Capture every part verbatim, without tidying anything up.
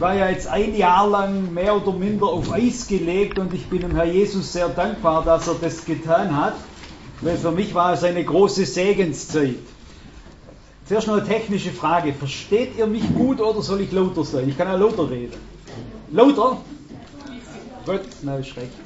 war ja jetzt ein Jahr lang mehr oder minder auf Eis gelegt und ich bin dem Herr Jesus sehr dankbar, dass er das getan hat, weil für mich war es eine große Segenszeit. Zuerst noch eine technische Frage. Versteht ihr mich gut oder soll ich lauter sein? Ich kann ja lauter reden. Lauter? Gut, na ist recht.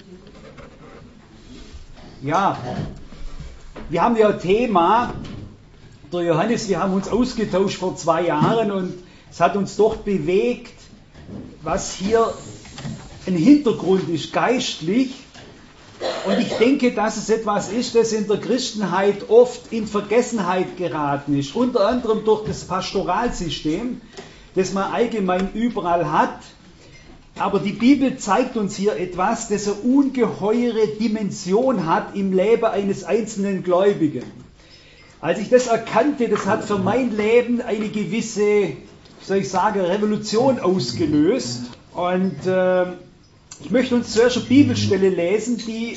Ja, wir haben ja ein Thema, der Johannes, wir haben uns ausgetauscht vor zwei Jahren und es hat uns doch bewegt, was hier ein Hintergrund ist, geistlich. Und ich denke, dass es etwas ist, das in der Christenheit oft in Vergessenheit geraten ist. Unter anderem durch das Pastoralsystem, das man allgemein überall hat. Aber die Bibel zeigt uns hier etwas, das eine ungeheure Dimension hat im Leben eines einzelnen Gläubigen. Als ich das erkannte, das hat für mein Leben eine gewisse, wie soll ich sagen, Revolution ausgelöst. Und äh, ich möchte uns zuerst eine Bibelstelle lesen, die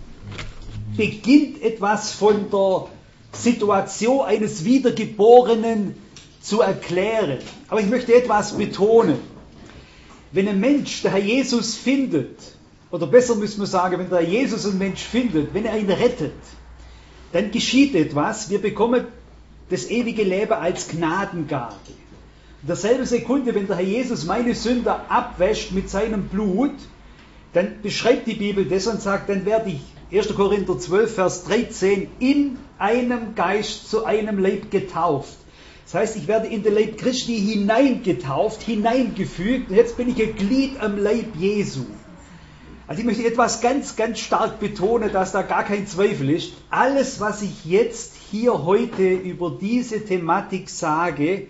beginnt etwas von der Situation eines Wiedergeborenen zu erklären. Aber ich möchte etwas betonen. Wenn ein Mensch der Herr Jesus findet, oder besser müssen wir sagen, wenn der Herr Jesus einen Mensch findet, wenn er ihn rettet, dann geschieht etwas. Wir bekommen das ewige Leben als Gnadengabe. In derselben Sekunde, wenn der Herr Jesus meine Sünder abwäscht mit seinem Blut, dann beschreibt die Bibel das und sagt, dann werde ich, erster Korinther zwölf, Vers dreizehn, in einem Geist zu einem Leib getauft. Das heißt, ich werde in den Leib Christi hineingetauft, hineingefügt, und jetzt bin ich ein Glied am Leib Jesu. Also ich möchte etwas ganz, ganz stark betonen, dass da gar kein Zweifel ist. Alles, was ich jetzt hier heute über diese Thematik sage,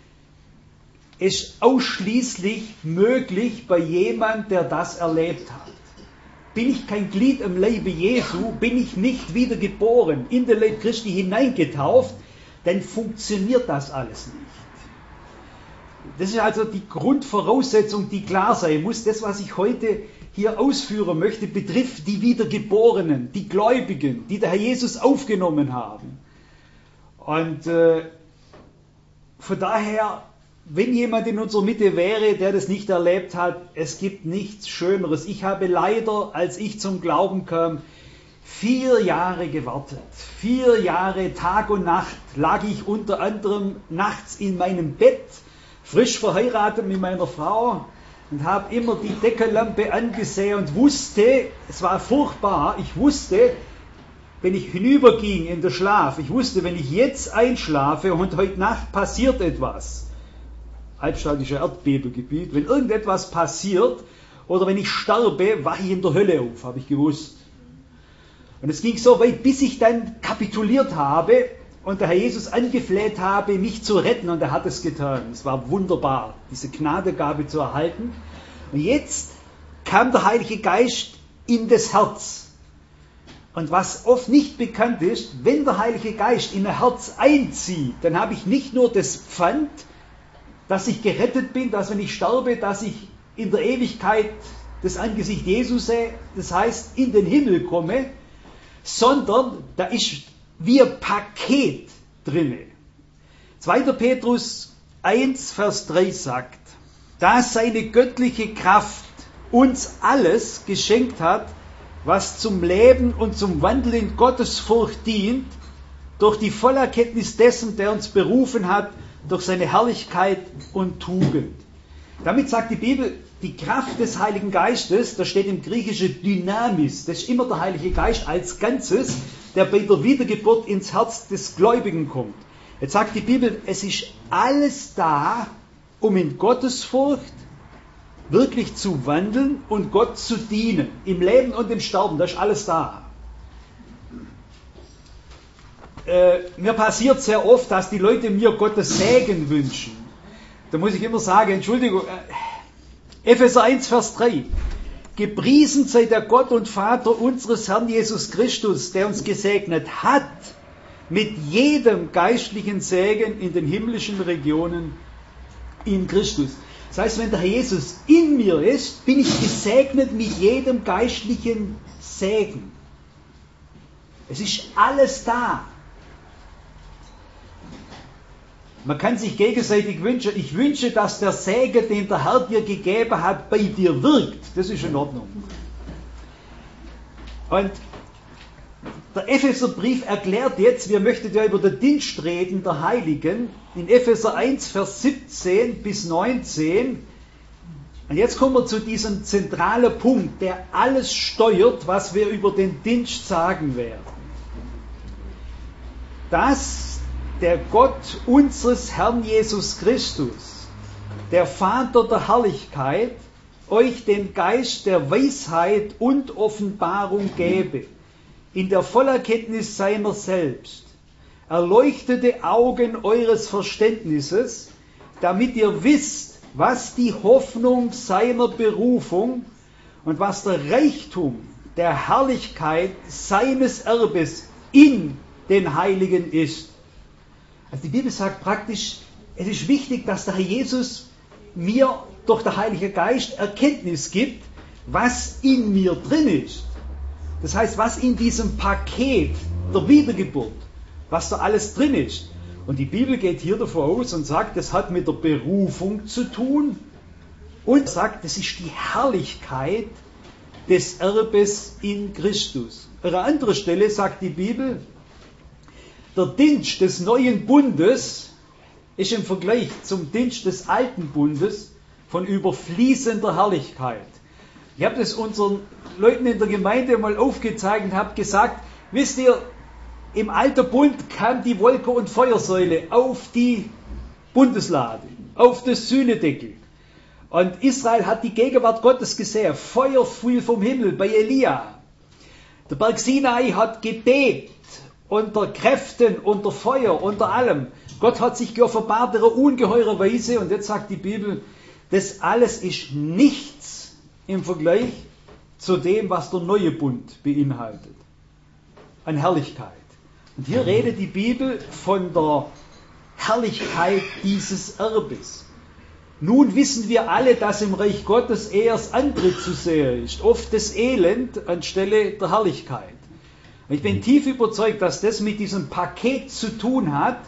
ist ausschließlich möglich bei jemand, der das erlebt hat. Bin ich kein Glied am Leibe Jesu, bin ich nicht wiedergeboren, in den Leib Christi hineingetauft, dann funktioniert das alles nicht. Das ist also die Grundvoraussetzung, die klar sein muss. Das, was ich heute hier ausführen möchte, betrifft die Wiedergeborenen, die Gläubigen, die der Herr Jesus aufgenommen haben. Und äh, von daher, wenn jemand in unserer Mitte wäre, der das nicht erlebt hat, es gibt nichts Schöneres. Ich habe leider, als ich zum Glauben kam, vier Jahre gewartet. Vier Jahre, Tag und Nacht, lag ich unter anderem nachts in meinem Bett, frisch verheiratet mit meiner Frau, und habe immer die Deckenlampe angesehen und wusste, es war furchtbar, ich wusste, wenn ich hinüberging in den Schlaf, ich wusste, wenn ich jetzt einschlafe und heute Nacht passiert etwas, halbstadischer Erdbebengebiet, wenn irgendetwas passiert oder wenn ich sterbe, wache ich in der Hölle auf, habe ich gewusst. Und es ging so weit, bis ich dann kapituliert habe und der Herr Jesus angefleht habe, mich zu retten, und er hat es getan. Es war wunderbar, diese Gnadegabe zu erhalten. Und jetzt kam der Heilige Geist in das Herz. Und was oft nicht bekannt ist, wenn der Heilige Geist in ein Herz einzieht, dann habe ich nicht nur das Pfand, dass ich gerettet bin, dass wenn ich sterbe, dass ich in der Ewigkeit das Angesicht Jesu sehe, das heißt in den Himmel komme, sondern da ist wie ein Paket drinne. zweiter Petrus eins, Vers drei sagt, da seine göttliche Kraft uns alles geschenkt hat, was zum Leben und zum Wandel in Gottesfurcht dient, durch die Vollerkenntnis dessen, der uns berufen hat, durch seine Herrlichkeit und Tugend. Damit sagt die Bibel, die Kraft des Heiligen Geistes, da steht im Griechischen Dynamis, das ist immer der Heilige Geist als Ganzes, der bei der Wiedergeburt ins Herz des Gläubigen kommt. Jetzt sagt die Bibel, es ist alles da, um in Gottesfurcht wirklich zu wandeln und Gott zu dienen. Im Leben und im Sterben, da ist alles da. Äh, mir passiert sehr oft, dass die Leute mir Gottes Segen wünschen. Da muss ich immer sagen, Entschuldigung, äh, Epheser eins, Vers drei. Gepriesen sei der Gott und Vater unseres Herrn Jesus Christus, der uns gesegnet hat mit jedem geistlichen Segen in den himmlischen Regionen in Christus. Das heißt, wenn der Herr Jesus in mir ist, bin ich gesegnet mit jedem geistlichen Segen. Es ist alles da. Man kann sich gegenseitig wünschen, ich wünsche, dass der Segen, den der Herr dir gegeben hat, bei dir wirkt. Das ist in Ordnung. Und der Epheserbrief erklärt jetzt, wir möchten ja über den Dienst reden der Heiligen, in Epheser eins, Vers siebzehn bis neunzehn. Und jetzt kommen wir zu diesem zentralen Punkt, der alles steuert, was wir über den Dienst sagen werden. Dass der Gott unseres Herrn Jesus Christus, der Vater der Herrlichkeit, euch den Geist der Weisheit und Offenbarung gebe, in der Vollerkenntnis seiner selbst, erleuchtete Augen eures Verständnisses, damit ihr wisst, was die Hoffnung seiner Berufung und was der Reichtum der Herrlichkeit seines Erbes in den Heiligen ist. Also die Bibel sagt praktisch, es ist wichtig, dass der Herr Jesus mir durch den Heiligen Geist Erkenntnis gibt, was in mir drin ist. Das heißt, was in diesem Paket der Wiedergeburt, was da alles drin ist. Und die Bibel geht hier davon aus und sagt, das hat mit der Berufung zu tun und sagt, das ist die Herrlichkeit des Erbes in Christus. An einer anderen Stelle sagt die Bibel, der Dienst des neuen Bundes ist im Vergleich zum Dienst des alten Bundes von überfließender Herrlichkeit. Ich habe das unseren Leuten in der Gemeinde mal aufgezeigt und habe gesagt, wisst ihr, im alten Bund kam die Wolke- und Feuersäule auf die Bundeslade, auf das Sühnedeckel. Und Israel hat die Gegenwart Gottes gesehen. Feuer fiel vom Himmel bei Elia. Der Berg Sinai hat gebebt unter Kräften, unter Feuer, unter allem. Gott hat sich geoffenbart in einer ungeheuren Weise. Und jetzt sagt die Bibel, das alles ist nichts im Vergleich zu dem, was der neue Bund beinhaltet. An Herrlichkeit. Und hier redet die Bibel von der Herrlichkeit dieses Erbes. Nun wissen wir alle, dass im Reich Gottes eher das andere zu sehen ist. Oft das Elend anstelle der Herrlichkeit. Ich bin tief überzeugt, dass das mit diesem Paket zu tun hat.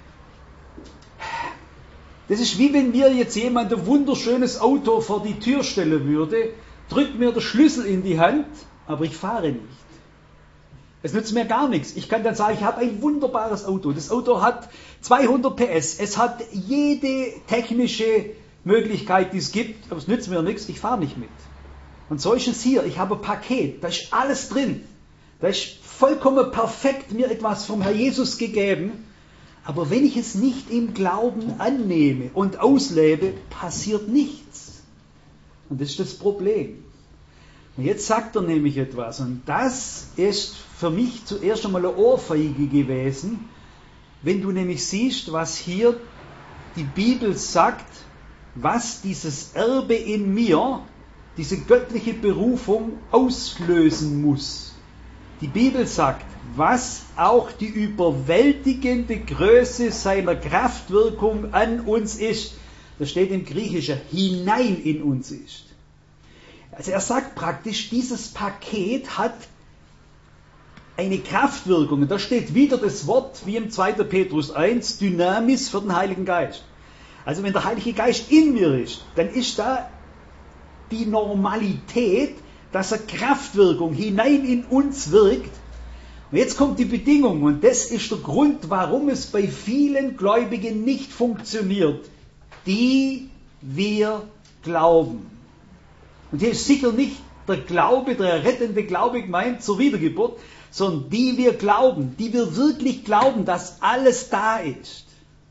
Das ist wie wenn mir jetzt jemand ein wunderschönes Auto vor die Tür stellen würde, drückt mir der Schlüssel in die Hand, aber ich fahre nicht. Es nützt mir gar nichts. Ich kann dann sagen, ich habe ein wunderbares Auto. Das Auto hat zweihundert P S. Es hat jede technische Möglichkeit, die es gibt, aber es nützt mir nichts. Ich fahre nicht mit. Und so ist es hier. Ich habe ein Paket. Da ist alles drin. Da ist vollkommen perfekt mir etwas vom Herr Jesus gegeben. Aber wenn ich es nicht im Glauben annehme und auslebe, passiert nichts. Und das ist das Problem. Und jetzt sagt er nämlich etwas, und das ist für mich zuerst einmal eine Ohrfeige gewesen, wenn du nämlich siehst, was hier die Bibel sagt, was dieses Erbe in mir, diese göttliche Berufung auslösen muss. Die Bibel sagt, was auch die überwältigende Größe seiner Kraftwirkung an uns ist, das steht im Griechischen, hinein in uns ist. Also er sagt praktisch, dieses Paket hat eine Kraftwirkung. Und da steht wieder das Wort, wie im zweiten Petrus eins, Dynamis für den Heiligen Geist. Also wenn der Heilige Geist in mir ist, dann ist da die Normalität, dass er Kraftwirkung hinein in uns wirkt. Und jetzt kommt die Bedingung, und das ist der Grund, warum es bei vielen Gläubigen nicht funktioniert, die wir glauben. Und hier ist sicher nicht der Glaube, der rettende Glaube gemeint zur Wiedergeburt, sondern die wir glauben, die wir wirklich glauben, dass alles da ist.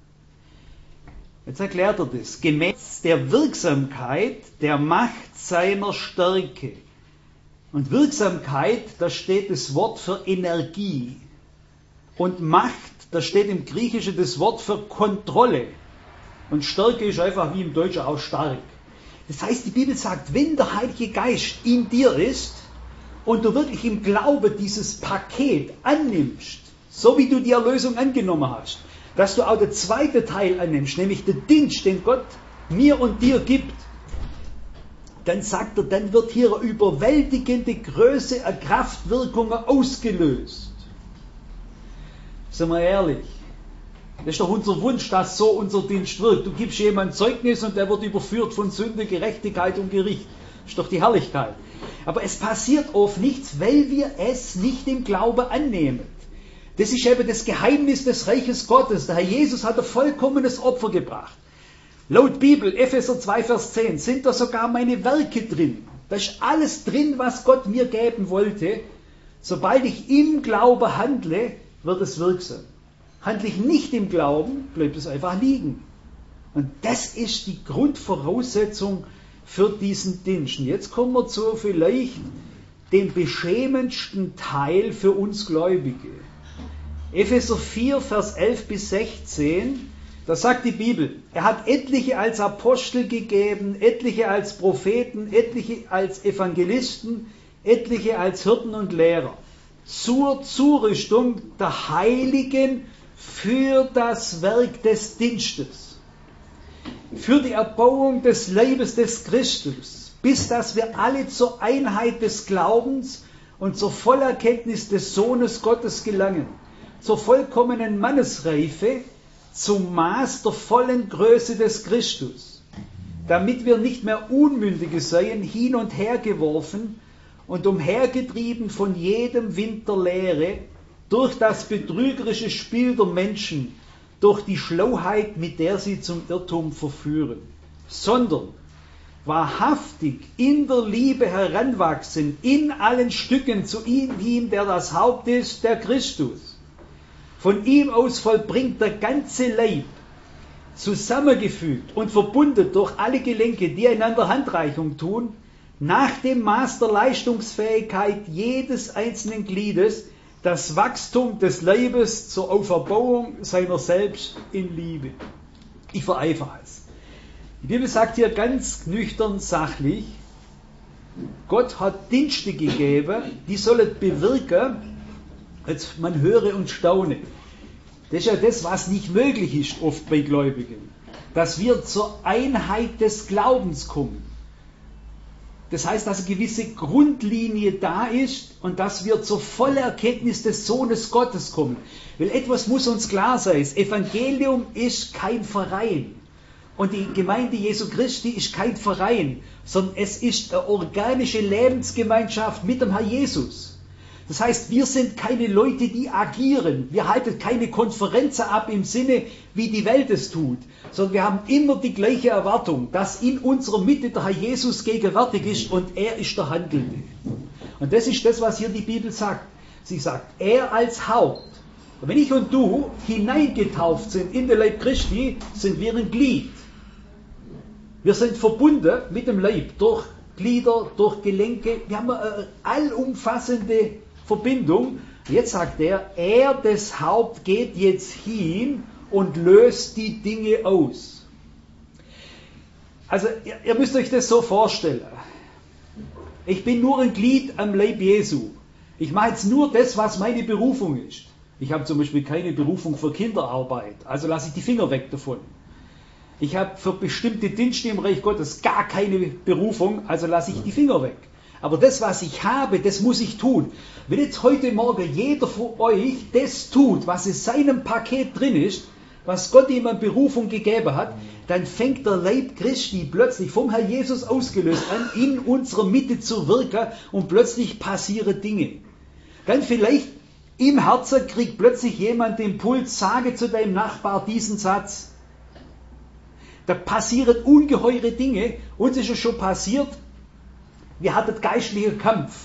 Jetzt erklärt er das. Gemäß der Wirksamkeit der Macht seiner Stärke. Und Wirksamkeit, da steht das Wort für Energie. Und Macht, da steht im Griechischen das Wort für Kontrolle. Und Stärke ist einfach wie im Deutschen auch stark. Das heißt, die Bibel sagt, wenn der Heilige Geist in dir ist und du wirklich im Glauben dieses Paket annimmst, so wie du die Erlösung angenommen hast, dass du auch den zweiten Teil annimmst, nämlich den Dienst, den Gott mir und dir gibt, dann sagt er, dann wird hier eine überwältigende Größe an Kraftwirkungen ausgelöst. Sagen wir ehrlich, Das ist doch unser Wunsch, dass so unser Dienst wirkt. Du gibst jemandem Zeugnis und der wird überführt von Sünde, Gerechtigkeit und Gericht. Das ist doch die Herrlichkeit. Aber es passiert oft nichts, weil wir es nicht im Glauben annehmen. Das ist eben das Geheimnis des Reiches Gottes. Der Herr Jesus hat ein vollkommenes Opfer gebracht. Laut Bibel, Epheser zwei, Vers zehn, sind da sogar meine Werke drin. Da ist alles drin, was Gott mir geben wollte. Sobald ich im Glauben handle, wird es wirksam. Handle ich nicht im Glauben, bleibt es einfach liegen. Und das ist die Grundvoraussetzung für diesen Dienst. Und jetzt kommen wir zu vielleicht dem beschämendsten Teil für uns Gläubige. Epheser vier, Vers elf bis sechzehn, da sagt die Bibel, er hat etliche als Apostel gegeben, etliche als Propheten, etliche als Evangelisten, etliche als Hirten und Lehrer, zur Zurüstung der Heiligen für das Werk des Dienstes, für die Erbauung des Leibes des Christus, bis dass wir alle zur Einheit des Glaubens und zur Vollerkenntnis des Sohnes Gottes gelangen, zur vollkommenen Mannesreife, zum Maß der vollen Größe des Christus, damit wir nicht mehr Unmündige seien, hin und her geworfen und umhergetrieben von jedem Wind der Lehre, durch das betrügerische Spiel der Menschen, durch die Schlauheit, mit der sie zum Irrtum verführen, sondern wahrhaftig in der Liebe heranwachsen, in allen Stücken zu ihm, der das Haupt ist, der Christus. Von ihm aus vollbringt der ganze Leib, zusammengefügt und verbunden durch alle Gelenke, die einander Handreichung tun, nach dem Maß der Leistungsfähigkeit jedes einzelnen Gliedes, das Wachstum des Leibes zur Auferbauung seiner selbst in Liebe. Ich vereifere es. Die Bibel sagt hier ganz nüchtern sachlich, Gott hat Dienste gegeben, die sollen bewirken, jetzt man höre und staune. Das ist ja das, was nicht möglich ist oft bei Gläubigen. Dass wir zur Einheit des Glaubens kommen. Das heißt, dass eine gewisse Grundlinie da ist und dass wir zur vollen Erkenntnis des Sohnes Gottes kommen. Weil etwas muss uns klar sein. Das Evangelium ist kein Verein. Und die Gemeinde Jesu Christi ist kein Verein, sondern es ist eine organische Lebensgemeinschaft mit dem Herrn Jesus. Das heißt, wir sind keine Leute, die agieren. Wir halten keine Konferenzen ab im Sinne, wie die Welt es tut, sondern wir haben immer die gleiche Erwartung, dass in unserer Mitte der Herr Jesus gegenwärtig ist und er ist der Handelnde. Und das ist das, was hier die Bibel sagt. Sie sagt, er als Haupt. Und wenn ich und du hineingetauft sind in den Leib Christi, sind wir ein Glied. Wir sind verbunden mit dem Leib durch Glieder, durch Gelenke. Wir haben eine allumfassende Verbindung. Jetzt sagt er, er des Haupt geht jetzt hin und löst die Dinge aus. Also ihr, ihr müsst euch das so vorstellen. Ich bin nur ein Glied am Leib Jesu. Ich mache jetzt nur das, was meine Berufung ist. Ich habe zum Beispiel keine Berufung für Kinderarbeit, also lasse ich die Finger weg davon. Ich habe für bestimmte Dienste im Reich Gottes gar keine Berufung, also lasse ich die Finger weg. Aber das, was ich habe, das muss ich tun. Wenn jetzt heute Morgen jeder von euch das tut, was in seinem Paket drin ist, was Gott ihm an Berufung gegeben hat, dann fängt der Leib Christi plötzlich vom Herrn Jesus ausgelöst an, in unserer Mitte zu wirken und plötzlich passieren Dinge. Dann vielleicht im Herzen kriegt plötzlich jemand den Impuls, sage zu deinem Nachbar diesen Satz. Da passieren ungeheure Dinge. Uns ist es schon passiert, wir hatten geistlichen Kampf.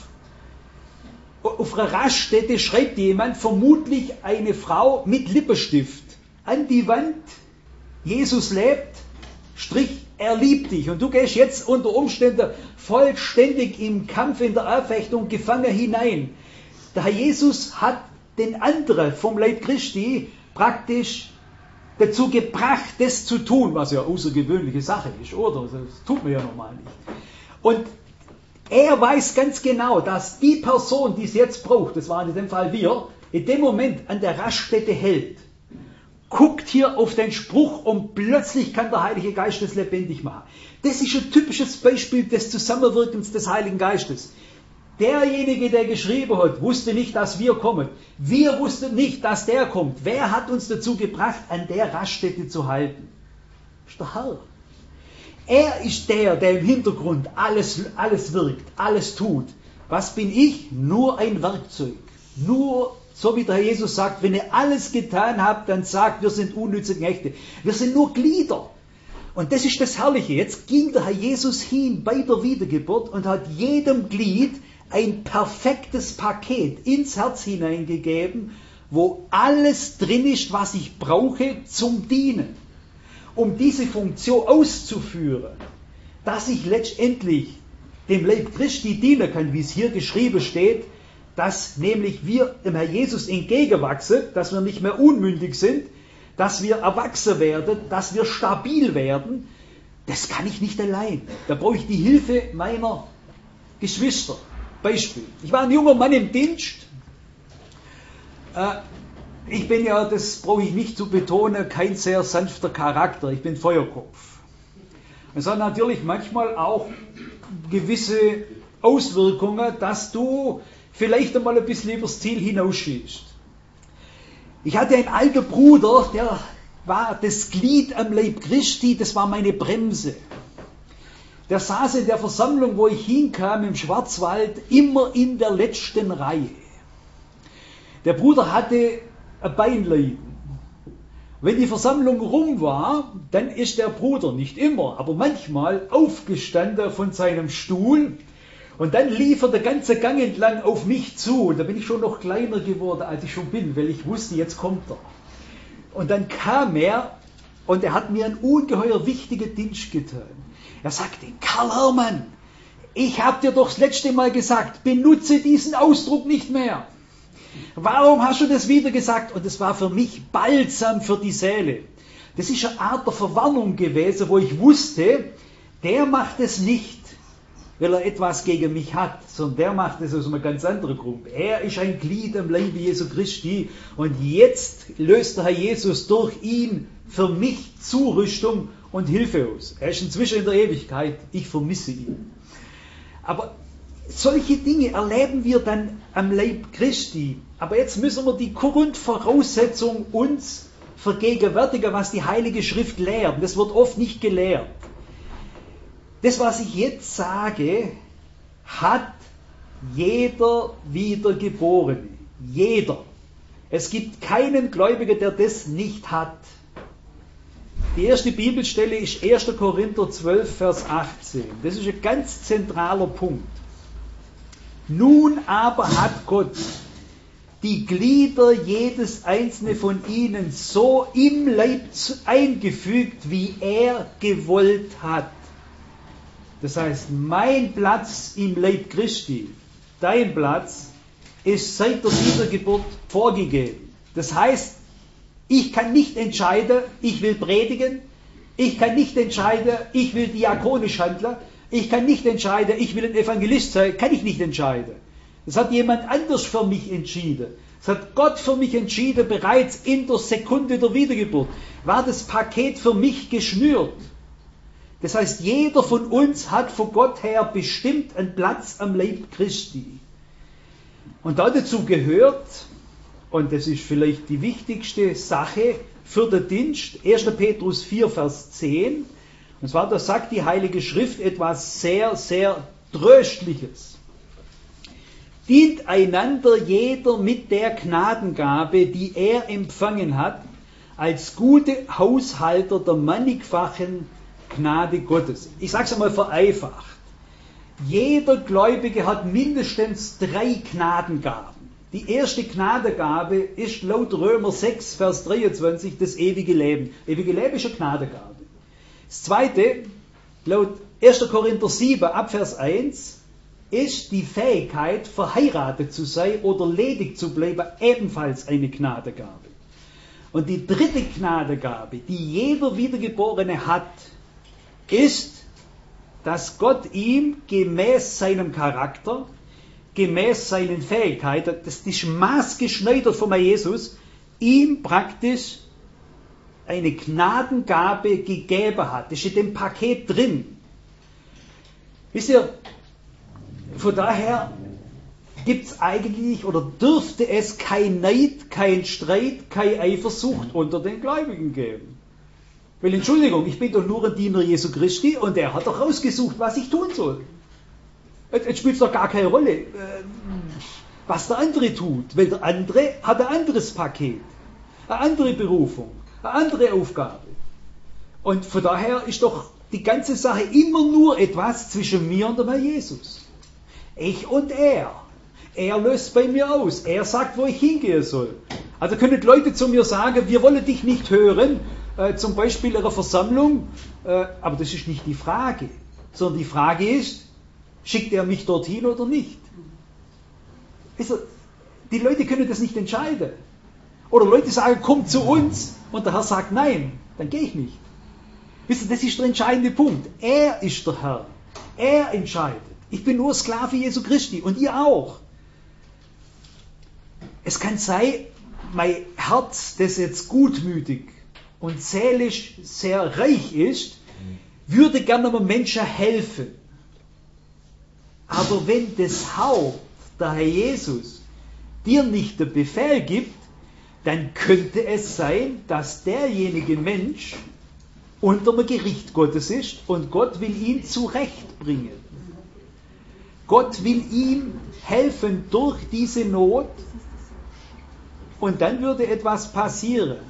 Auf einer Raststätte schreibt jemand, vermutlich eine Frau mit Lippenstift, an die Wand, Jesus lebt, Strich, er liebt dich. Und du gehst jetzt unter Umständen vollständig im Kampf, in der Anfechtung gefangen hinein. Der Herr Jesus hat den anderen vom Leib Christi praktisch dazu gebracht, das zu tun, was ja eine außergewöhnliche Sache ist, oder? Das tut man ja normal nicht. Und er weiß ganz genau, dass die Person, die es jetzt braucht, das waren in dem Fall wir, in dem Moment an der Raststätte hält, guckt hier auf den Spruch und plötzlich kann der Heilige Geist das lebendig machen. Das ist ein typisches Beispiel des Zusammenwirkens des Heiligen Geistes. Derjenige, der geschrieben hat, wusste nicht, dass wir kommen. Wir wussten nicht, dass der kommt. Wer hat uns dazu gebracht, an der Raststätte zu halten? Das ist der Herr. Er ist der, der im Hintergrund alles, alles wirkt, alles tut. Was bin ich? Nur ein Werkzeug. Nur, so wie der Herr Jesus sagt, wenn ihr alles getan habt, dann sagt, wir sind unnütze Knechte. Wir sind nur Glieder. Und das ist das Herrliche. Jetzt ging der Herr Jesus hin bei der Wiedergeburt und hat jedem Glied ein perfektes Paket ins Herz hineingegeben, wo alles drin ist, was ich brauche zum Dienen. Um diese Funktion auszuführen, dass ich letztendlich dem Leib Christi dienen kann, wie es hier geschrieben steht, dass nämlich wir dem Herr Jesus entgegenwachsen, dass wir nicht mehr unmündig sind, dass wir erwachsen werden, dass wir stabil werden, das kann ich nicht allein. Da brauche ich die Hilfe meiner Geschwister. Beispiel. Ich war ein junger Mann im Dienst. Äh, ich bin ja, das brauche ich nicht zu betonen, kein sehr sanfter Charakter. Ich bin Feuerkopf. Es hat natürlich manchmal auch gewisse Auswirkungen, dass du vielleicht einmal ein bisschen übers Ziel hinausschießt. Ich hatte einen alten Bruder, der war das Glied am Leib Christi, das war meine Bremse. Der saß in der Versammlung, wo ich hinkam, im Schwarzwald, immer in der letzten Reihe. Der Bruder hatte ein Beinleiden. Wenn die Versammlung rum war, dann ist der Bruder, nicht immer, aber manchmal aufgestanden von seinem Stuhl und dann lief er den ganzen Gang entlang auf mich zu. Und da bin ich schon noch kleiner geworden, als ich schon bin, weil ich wusste, jetzt kommt er. Und dann kam er und er hat mir einen ungeheuer wichtigen Dienst getan. Er sagte, Karl Hermann, ich habe dir doch das letzte Mal gesagt, benutze diesen Ausdruck nicht mehr. Warum hast du das wieder gesagt? Und es war für mich Balsam für die Seele. Das ist eine Art der Verwarnung gewesen, wo ich wusste, der macht es nicht, weil er etwas gegen mich hat, sondern der macht es aus einem ganz anderen Grund. Er ist ein Glied am Leibe Jesu Christi und jetzt löst der Herr Jesus durch ihn für mich Zurüstung und Hilfe aus. Er ist inzwischen in der Ewigkeit, ich vermisse ihn. Aber solche Dinge erleben wir dann am Leib Christi. Aber jetzt müssen wir die Grundvoraussetzung uns vergegenwärtigen, was die Heilige Schrift lehrt. Das wird oft nicht gelehrt. Das, was ich jetzt sage, hat jeder Wiedergeborene. Jeder. Es gibt keinen Gläubigen, der das nicht hat. Die erste Bibelstelle ist erster Korinther zwölf, Vers achtzehn. Das ist ein ganz zentraler Punkt. Nun aber hat Gott die Glieder jedes einzelne von ihnen so im Leib eingefügt, wie er gewollt hat. Das heißt, mein Platz im Leib Christi, dein Platz, ist seit der Wiedergeburt vorgegeben. Das heißt, ich kann nicht entscheiden, ich will predigen, ich kann nicht entscheiden, ich will diakonisch handeln, ich kann nicht entscheiden, ich will ein Evangelist sein, kann ich nicht entscheiden. Das hat jemand anders für mich entschieden. Das hat Gott für mich entschieden, bereits in der Sekunde der Wiedergeburt war das Paket für mich geschnürt. Das heißt, jeder von uns hat von Gott her bestimmt einen Platz am Leib Christi. Und dazu gehört, und das ist vielleicht die wichtigste Sache für den Dienst, erster Petrus vier, Vers zehn, und zwar, da sagt die Heilige Schrift etwas sehr, sehr Tröstliches. Dient einander jeder mit der Gnadengabe, die er empfangen hat, als gute Haushalter der mannigfachen Gnade Gottes. Ich sage es einmal vereinfacht. Jeder Gläubige hat mindestens drei Gnadengaben. Die erste Gnadengabe ist laut Römer sechs, Vers dreiundzwanzig das ewige Leben. Ewige Leben ist eine Gnadengabe. Das zweite, laut erster Korinther sieben, ab Vers eins, ist die Fähigkeit, verheiratet zu sein oder ledig zu bleiben, ebenfalls eine Gnadengabe. Und die dritte Gnadengabe, die jeder Wiedergeborene hat, ist, dass Gott ihm gemäß seinem Charakter, gemäß seinen Fähigkeiten, das ist maßgeschneidert von Jesus, ihm praktisch eine Gnadengabe gegeben hat. Das steht im Paket drin. Wisst ihr, von daher gibt es eigentlich oder dürfte es kein Neid, kein Streit, keine Eifersucht unter den Gläubigen geben. Weil, Entschuldigung, ich bin doch nur ein Diener Jesu Christi und er hat doch rausgesucht, was ich tun soll. Jetzt spielt es doch gar keine Rolle, was der andere tut, weil der andere hat ein anderes Paket, eine andere Berufung, eine andere Aufgabe. Und von daher ist doch die ganze Sache immer nur etwas zwischen mir und dem Herrn Jesus. Ich und er. Er löst bei mir aus. Er sagt, wo ich hingehen soll. Also können Leute zu mir sagen, wir wollen dich nicht hören, äh, zum Beispiel in einer Versammlung, äh, aber das ist nicht die Frage, sondern die Frage ist, schickt er mich dorthin oder nicht? Also, die Leute können das nicht entscheiden. Oder Leute sagen, komm zu uns, und der Herr sagt, nein, dann gehe ich nicht. Wisst ihr, das ist der entscheidende Punkt. Er ist der Herr. Er entscheidet. Ich bin nur Sklave Jesu Christi und ihr auch. Es kann sein, mein Herz, das jetzt gutmütig und seelisch sehr reich ist, würde gerne einem Menschen helfen. Aber wenn das Haupt, der Herr Jesus, dir nicht den Befehl gibt, dann könnte es sein, dass derjenige Mensch unter dem Gericht Gottes ist und Gott will ihn zurechtbringen. Gott will ihm helfen durch diese Not und dann würde etwas passieren.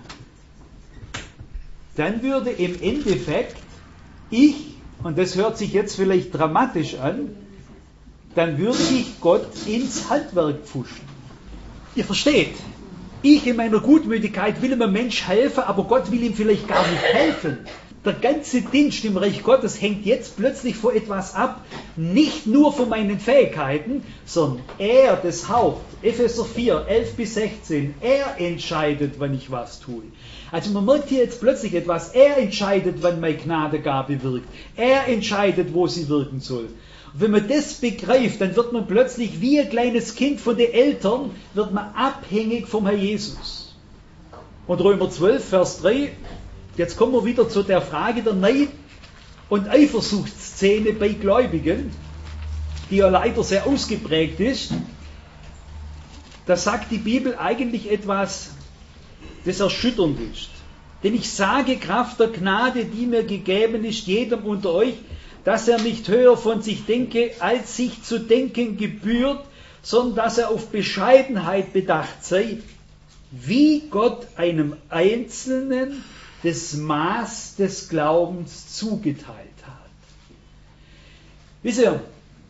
Dann würde im Endeffekt ich, und das hört sich jetzt vielleicht dramatisch an, dann würde ich Gott ins Handwerk pfuschen. Ihr versteht, ich in meiner Gutmütigkeit will einem Mensch helfen, aber Gott will ihm vielleicht gar nicht helfen. Der ganze Dienst im Reich Gottes hängt jetzt plötzlich von etwas ab, nicht nur von meinen Fähigkeiten, sondern er, das Haupt, Epheser vier, elf bis sechzehn, er entscheidet, wann ich was tue. Also man merkt hier jetzt plötzlich etwas, er entscheidet, wann meine Gnadegabe wirkt, er entscheidet, wo sie wirken soll. Und wenn man das begreift, dann wird man plötzlich wie ein kleines Kind von den Eltern, wird man abhängig vom Herrn Jesus. Und Römer zwölf, Vers drei, jetzt kommen wir wieder zu der Frage der Neid- und Eifersuchtsszene bei Gläubigen, die ja leider sehr ausgeprägt ist. Da sagt die Bibel eigentlich etwas, das erschütternd ist. Denn ich sage, Kraft der Gnade, die mir gegeben ist, jedem unter euch, dass er nicht höher von sich denke, als sich zu denken gebührt, sondern dass er auf Bescheidenheit bedacht sei, wie Gott einem Einzelnen das Maß des Glaubens zugeteilt hat. Wisst ihr,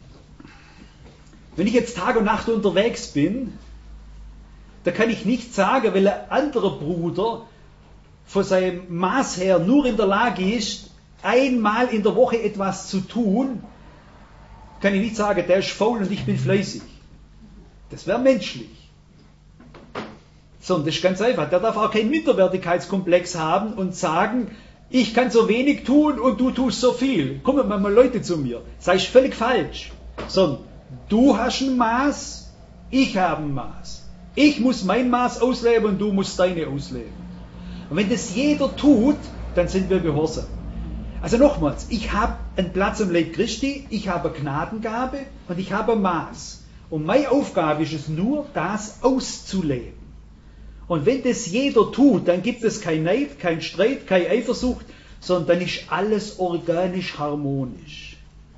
wenn ich jetzt Tag und Nacht unterwegs bin, da kann ich nicht sagen, weil ein anderer Bruder von seinem Maß her nur in der Lage ist, einmal in der Woche etwas zu tun, kann ich nicht sagen, der ist faul und ich bin fleißig. Das wäre menschlich. Sondern das ist ganz einfach. Der darf auch keinen Minderwertigkeitskomplex haben und sagen, ich kann so wenig tun und du tust so viel. Kommen mal Leute zu mir. Das ist völlig falsch. Sondern du hast ein Maß, ich habe ein Maß. Ich muss mein Maß ausleben und du musst deine ausleben. Und wenn das jeder tut, dann sind wir gehorsam. Also nochmals, ich habe einen Platz im Leib Christi, ich habe eine Gnadengabe und ich habe ein Maß. Und meine Aufgabe ist es nur, das auszuleben. Und wenn das jeder tut, dann gibt es kein Neid, kein Streit, keine Eifersucht, sondern dann ist alles organisch harmonisch.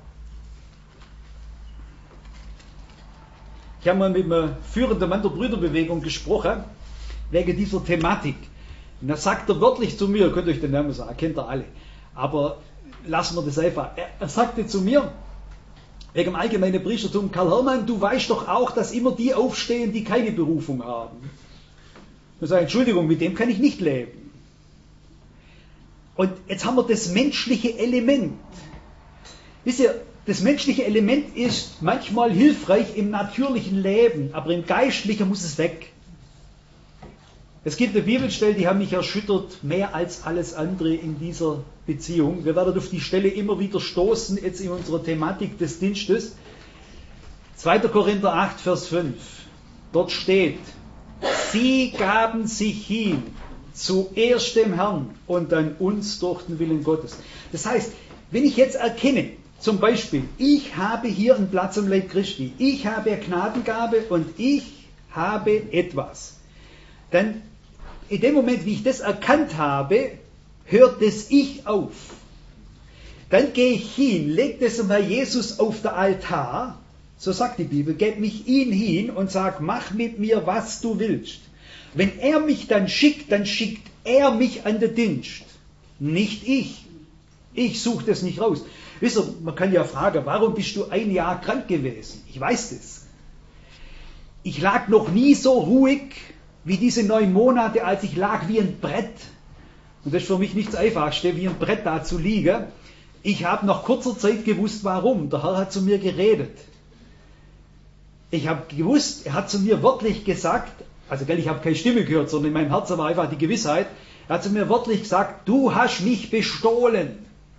Ich habe mal mit einem führenden Mann der Brüderbewegung gesprochen, wegen dieser Thematik. Und da sagt er wörtlich zu mir, könnt ihr euch den Namen sagen, kennt ihr alle, aber lassen wir das einfach. Er, er sagte zu mir, wegen dem allgemeinen Priestertum, Karl Hermann, du weißt doch auch, dass immer die aufstehen, die keine Berufung haben. Ich sage, Entschuldigung, mit dem kann ich nicht leben. Und jetzt haben wir das menschliche Element. Wisst ihr, das menschliche Element ist manchmal hilfreich im natürlichen Leben, aber im Geistlichen muss es weg. Es gibt eine Bibelstelle, die haben mich erschüttert, mehr als alles andere in dieser Beziehung. Wir werden auf die Stelle immer wieder stoßen, jetzt in unserer Thematik des Dienstes. zweiter Korinther acht, Vers fünf. Dort steht, sie gaben sich hin, zuerst dem Herrn und dann uns durch den Willen Gottes. Das heißt, wenn ich jetzt erkenne, zum Beispiel, ich habe hier einen Platz am Leib Christi, ich habe eine Gnadengabe und ich habe etwas. Dann, in dem Moment, wie ich das erkannt habe, hört das Ich auf. Dann gehe ich hin, lege das mal Jesus auf den Altar, so sagt die Bibel, gebe mich ihn hin und sage, mach mit mir, was du willst. Wenn er mich dann schickt, dann schickt er mich an den Dienst, nicht ich. Ich suche das nicht raus. Wisst ihr, man kann ja fragen, warum bist du ein Jahr krank gewesen? Ich weiß das. Ich lag noch nie so ruhig wie diese neun Monate, als ich lag wie ein Brett. Und das ist für mich nicht das Einfachste, wie ein Brett da zu liegen. Ich habe nach kurzer Zeit gewusst, warum. Der Herr hat zu mir geredet. Ich habe gewusst, er hat zu mir wörtlich gesagt, also gell, ich habe keine Stimme gehört, sondern in meinem Herzen war einfach die Gewissheit, er hat zu mir wörtlich gesagt, du hast mich bestohlen.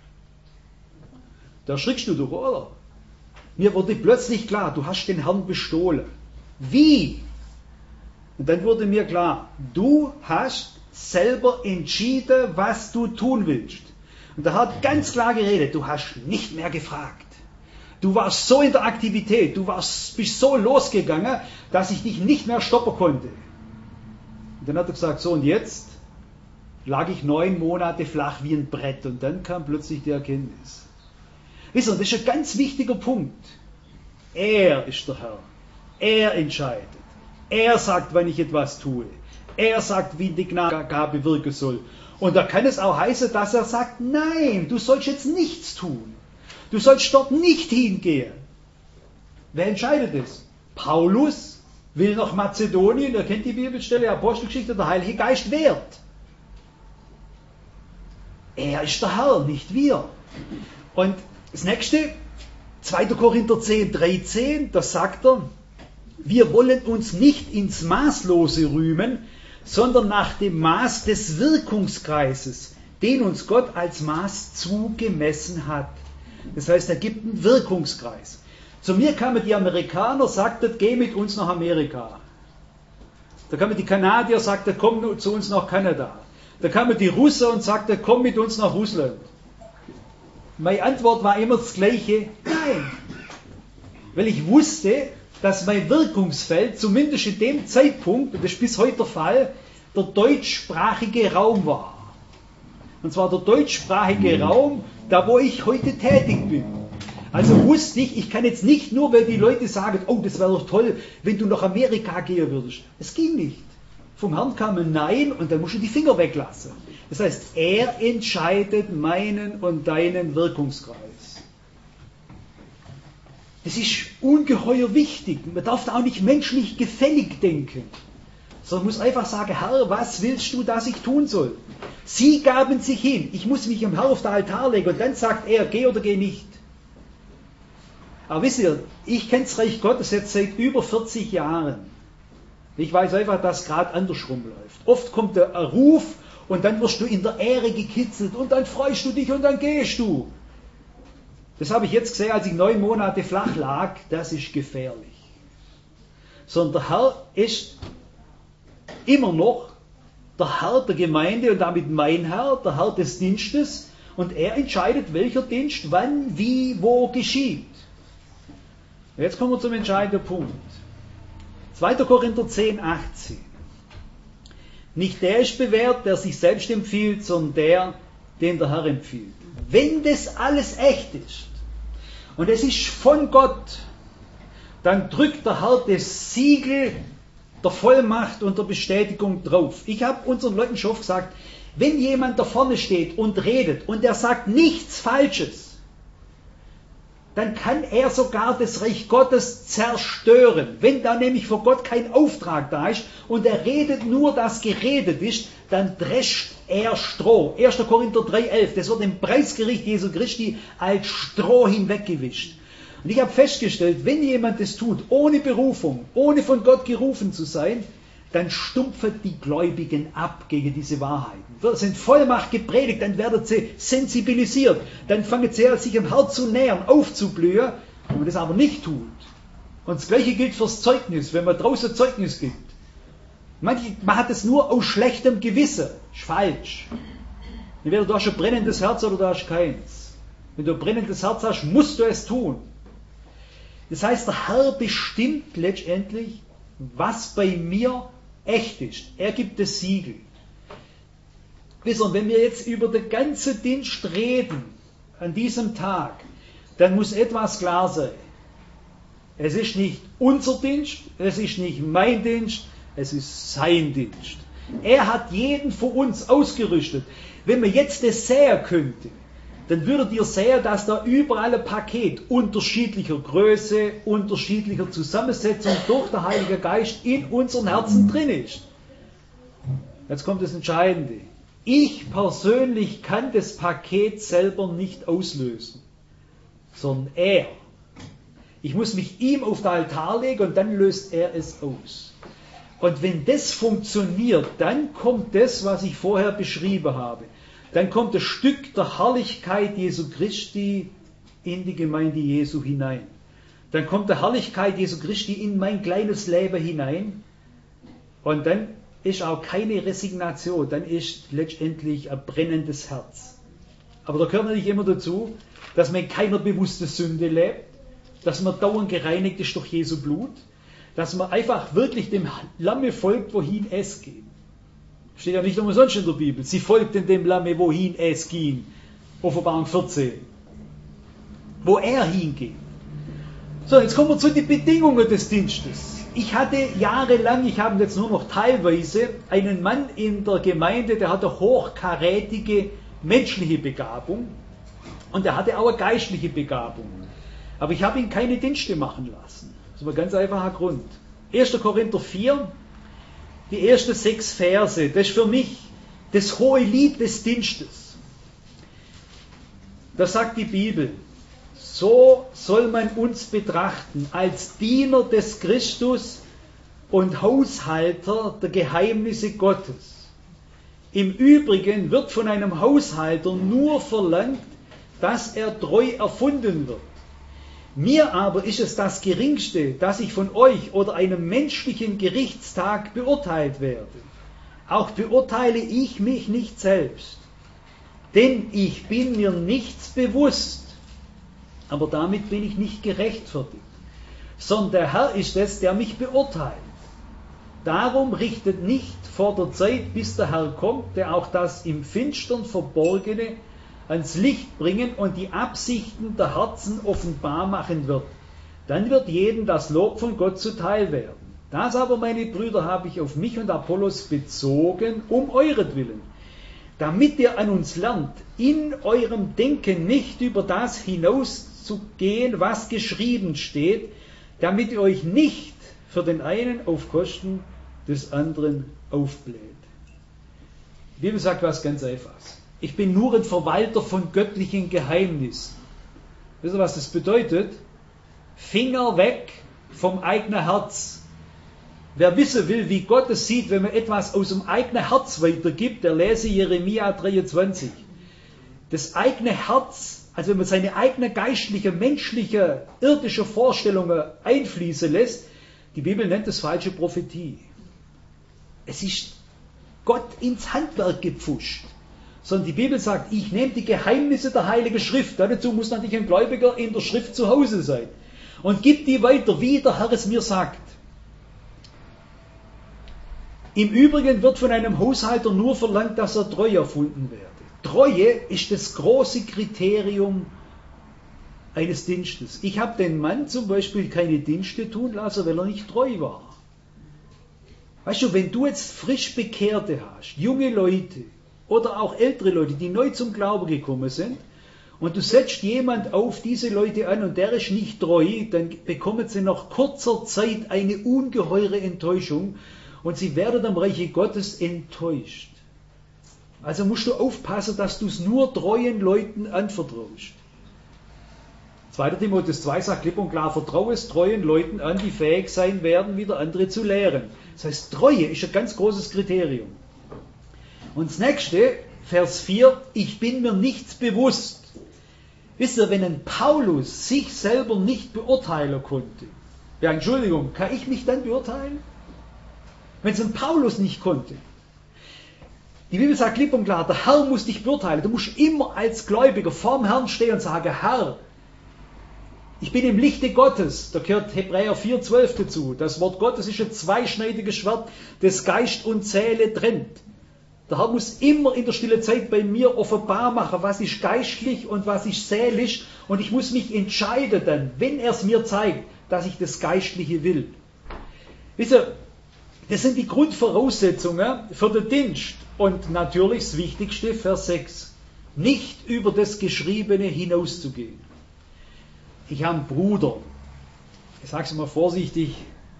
Da schrickst du doch, oder? Mir wurde plötzlich klar, du hast den Herrn bestohlen. Wie? Und dann wurde mir klar, du hast selber entschieden, was du tun willst. Und der Herr hat ganz klar geredet, du hast nicht mehr gefragt. Du warst so in der Aktivität, du warst, bist so losgegangen, dass ich dich nicht mehr stoppen konnte. Und dann hat er gesagt, so und jetzt lag ich neun Monate flach wie ein Brett und dann kam plötzlich die Erkenntnis. Wisst ihr, das ist ein ganz wichtiger Punkt. Er ist der Herr. Er entscheidet. Er sagt, wann ich etwas tue. Er sagt, wie die Gnadengabe wirken soll. Und da kann es auch heißen, dass er sagt, nein, du sollst jetzt nichts tun. Du sollst dort nicht hingehen. Wer entscheidet es? Paulus will nach Mazedonien, er kennt die Bibelstelle, Apostelgeschichte, der Heilige Geist wehrt. Er ist der Herr, nicht wir. Und das nächste, zweiter Korinther zehn, dreizehn, da sagt er, wir wollen uns nicht ins Maßlose rühmen, sondern nach dem Maß des Wirkungskreises, den uns Gott als Maß zugemessen hat. Das heißt, er gibt einen Wirkungskreis. Zu mir kamen die Amerikaner, sagten, geh mit uns nach Amerika. Da kamen die Kanadier, sagten, komm zu uns nach Kanada. Da kamen die Russen und sagten, komm mit uns nach Russland. Meine Antwort war immer das gleiche, nein. Weil ich wusste, dass mein Wirkungsfeld, zumindest in dem Zeitpunkt, und das ist bis heute der Fall, der deutschsprachige Raum war. Und zwar der deutschsprachige Raum, da wo ich heute tätig bin. Also wusste ich, ich kann jetzt nicht nur, weil die Leute sagen, oh, das wäre doch toll, wenn du nach Amerika gehen würdest. Es ging nicht. Vom Herrn kam ein Nein und dann musst du die Finger weglassen. Das heißt, er entscheidet meinen und deinen Wirkungskreis. Das ist ungeheuer wichtig. Man darf da auch nicht menschlich gefällig denken, sondern muss einfach sagen, Herr, was willst du, dass ich tun soll? Sie gaben sich hin. Ich muss mich am Herrn auf den Altar legen und dann sagt er, geh oder geh nicht. Aber wisst ihr, ich kenne das Reich Gottes jetzt seit über vierzig Jahren. Ich weiß einfach, dass es gerade andersrum läuft. Oft kommt der Ruf und dann wirst du in der Ehre gekitzelt und dann freust du dich und dann gehst du. Das habe ich jetzt gesehen, als ich neun Monate flach lag. Das ist gefährlich. Sondern der Herr ist immer noch der Herr der Gemeinde und damit mein Herr, der Herr des Dienstes. Und er entscheidet, welcher Dienst wann, wie, wo geschieht. Jetzt kommen wir zum entscheidenden Punkt. zweiter Korinther zehn, achtzehn. Nicht der ist bewährt, der sich selbst empfiehlt, sondern der, den der Herr empfiehlt. Wenn das alles echt ist und es ist von Gott, dann drückt der Herr das Siegel der Vollmacht und der Bestätigung drauf. Ich habe unseren Leuten schon oft gesagt, wenn jemand da vorne steht und redet und er sagt nichts Falsches, dann kann er sogar das Reich Gottes zerstören. Wenn da nämlich vor Gott kein Auftrag da ist und er redet nur, dass geredet ist, dann drescht er Stroh. erster Korinther drei, elf, das wird im Preisgericht Jesu Christi als Stroh hinweggewischt. Und ich habe festgestellt, wenn jemand das tut, ohne Berufung, ohne von Gott gerufen zu sein, dann stumpfen die Gläubigen ab gegen diese Wahrheiten. Sie sind Vollmacht gepredigt, dann werden sie sensibilisiert, dann fangen sie an, sich am Herz zu nähern, aufzublühen, wenn man das aber nicht tut. Und das Gleiche gilt fürs Zeugnis, wenn man draußen Zeugnis gibt. Manche, man hat es nur aus schlechtem Gewissen, ist falsch. Entweder du hast ein brennendes Herz oder du hast keins. Wenn du ein brennendes Herz hast, musst du es tun. Das heißt, der Herr bestimmt letztendlich, was bei mir echt ist. Er gibt das Siegel. Wisst ihr, wenn wir jetzt über den ganzen Dienst reden, an diesem Tag, dann muss etwas klar sein. Es ist nicht unser Dienst, es ist nicht mein Dienst, es ist sein Dienst. Er hat jeden von uns ausgerüstet. Wenn man jetzt das sehen könnte, dann würdet ihr sehen, dass da überall ein Paket unterschiedlicher Größe, unterschiedlicher Zusammensetzung durch den Heiligen Geist in unseren Herzen drin ist. Jetzt kommt das Entscheidende. Ich persönlich kann das Paket selber nicht auslösen, sondern er. Ich muss mich ihm auf den Altar legen und dann löst er es aus. Und wenn das funktioniert, dann kommt das, was ich vorher beschrieben habe. Dann kommt das Stück der Herrlichkeit Jesu Christi in die Gemeinde Jesu hinein. Dann kommt die Herrlichkeit Jesu Christi in mein kleines Leben hinein. Und dann ist auch keine Resignation, dann ist letztendlich ein brennendes Herz. Aber da gehört natürlich immer dazu, dass man in keiner bewussten Sünde lebt, dass man dauernd gereinigt ist durch Jesu Blut, dass man einfach wirklich dem Lamme folgt, wohin es geht. Steht ja nicht umsonst in der Bibel. Sie folgten dem Lamme, wohin es ging. Offenbarung vierzehn. Wo er hingeht. So, jetzt kommen wir zu den Bedingungen des Dienstes. Ich hatte jahrelang, ich habe jetzt nur noch teilweise, einen Mann in der Gemeinde, der hatte hochkarätige menschliche Begabung und er hatte auch eine geistliche Begabung. Aber ich habe ihn keine Dienste machen lassen. Das ist ein ganz einfacher Grund. erster Korinther vier, die ersten sechs Verse, das ist für mich das hohe Lied des Dienstes. Da sagt die Bibel, so soll man uns betrachten als Diener des Christus und Haushalter der Geheimnisse Gottes. Im Übrigen wird von einem Haushalter nur verlangt, dass er treu erfunden wird. Mir aber ist es das Geringste, dass ich von euch oder einem menschlichen Gerichtstag beurteilt werde. Auch beurteile ich mich nicht selbst, denn ich bin mir nichts bewusst, aber damit bin ich nicht gerechtfertigt, sondern der Herr ist es, der mich beurteilt. Darum richtet nicht vor der Zeit, bis der Herr kommt, der auch das im Finstern Verborgene ans Licht bringen und die Absichten der Herzen offenbar machen wird. Dann wird jedem das Lob von Gott zuteil werden. Das aber, meine Brüder, habe ich auf mich und Apollos bezogen, um euretwillen, damit ihr an uns lernt, in eurem Denken nicht über das hinauszugehen, was geschrieben steht, damit ihr euch nicht für den einen auf Kosten des anderen aufbläht. Die Bibel sagt was ganz Einfaches. Ich bin nur ein Verwalter von göttlichen Geheimnissen. Wisst ihr, was das bedeutet? Finger weg vom eigenen Herz. Wer wissen will, wie Gott es sieht, wenn man etwas aus dem eigenen Herz weitergibt, der lese Jeremia dreiundzwanzig. Das eigene Herz, also wenn man seine eigene geistliche, menschliche, irdische Vorstellungen einfließen lässt, die Bibel nennt es falsche Prophetie. Es ist Gott ins Handwerk gepfuscht. Sondern die Bibel sagt, ich nehme die Geheimnisse der Heiligen Schrift. Dazu muss natürlich ein Gläubiger in der Schrift zu Hause sein. Und gibt die weiter, wie der Herr es mir sagt. Im Übrigen wird von einem Haushalter nur verlangt, dass er treu erfunden werde. Treue ist das große Kriterium eines Dienstes. Ich habe den Mann zum Beispiel keine Dienste tun lassen, weil er nicht treu war. Weißt du, wenn du jetzt frisch Bekehrte hast, junge Leute, oder auch ältere Leute, die neu zum Glauben gekommen sind, und du setzt jemand auf diese Leute an und der ist nicht treu, dann bekommen sie nach kurzer Zeit eine ungeheure Enttäuschung und sie werden am Reiche Gottes enttäuscht. Also musst du aufpassen, dass du es nur treuen Leuten anvertraust. zweiter Timotheus zwei sagt klipp und klar, vertraue es treuen Leuten an, die fähig sein werden, wieder andere zu lehren. Das heißt, Treue ist ein ganz großes Kriterium. Und das nächste, Vers vier, ich bin mir nichts bewusst. Wisst ihr, wenn ein Paulus sich selber nicht beurteilen konnte, ja, Entschuldigung, kann ich mich dann beurteilen? Wenn es ein Paulus nicht konnte. Die Bibel sagt klipp und klar, der Herr muss dich beurteilen. Du musst immer als Gläubiger vorm Herrn stehen und sagen, Herr, ich bin im Lichte Gottes. Da gehört Hebräer vier zwölf dazu. Das Wort Gottes ist ein zweischneidiges Schwert, das Geist und Seele trennt. Der Herr muss immer in der stille Zeit bei mir offenbar machen, was ist geistlich und was ist seelisch. Und ich muss mich entscheiden dann, wenn er es mir zeigt, dass ich das Geistliche will. Wisst ihr, das sind die Grundvoraussetzungen für den Dienst. Und natürlich das Wichtigste, Vers sechs, nicht über das Geschriebene hinauszugehen. Ich habe einen Bruder, ich sage es mal vorsichtig,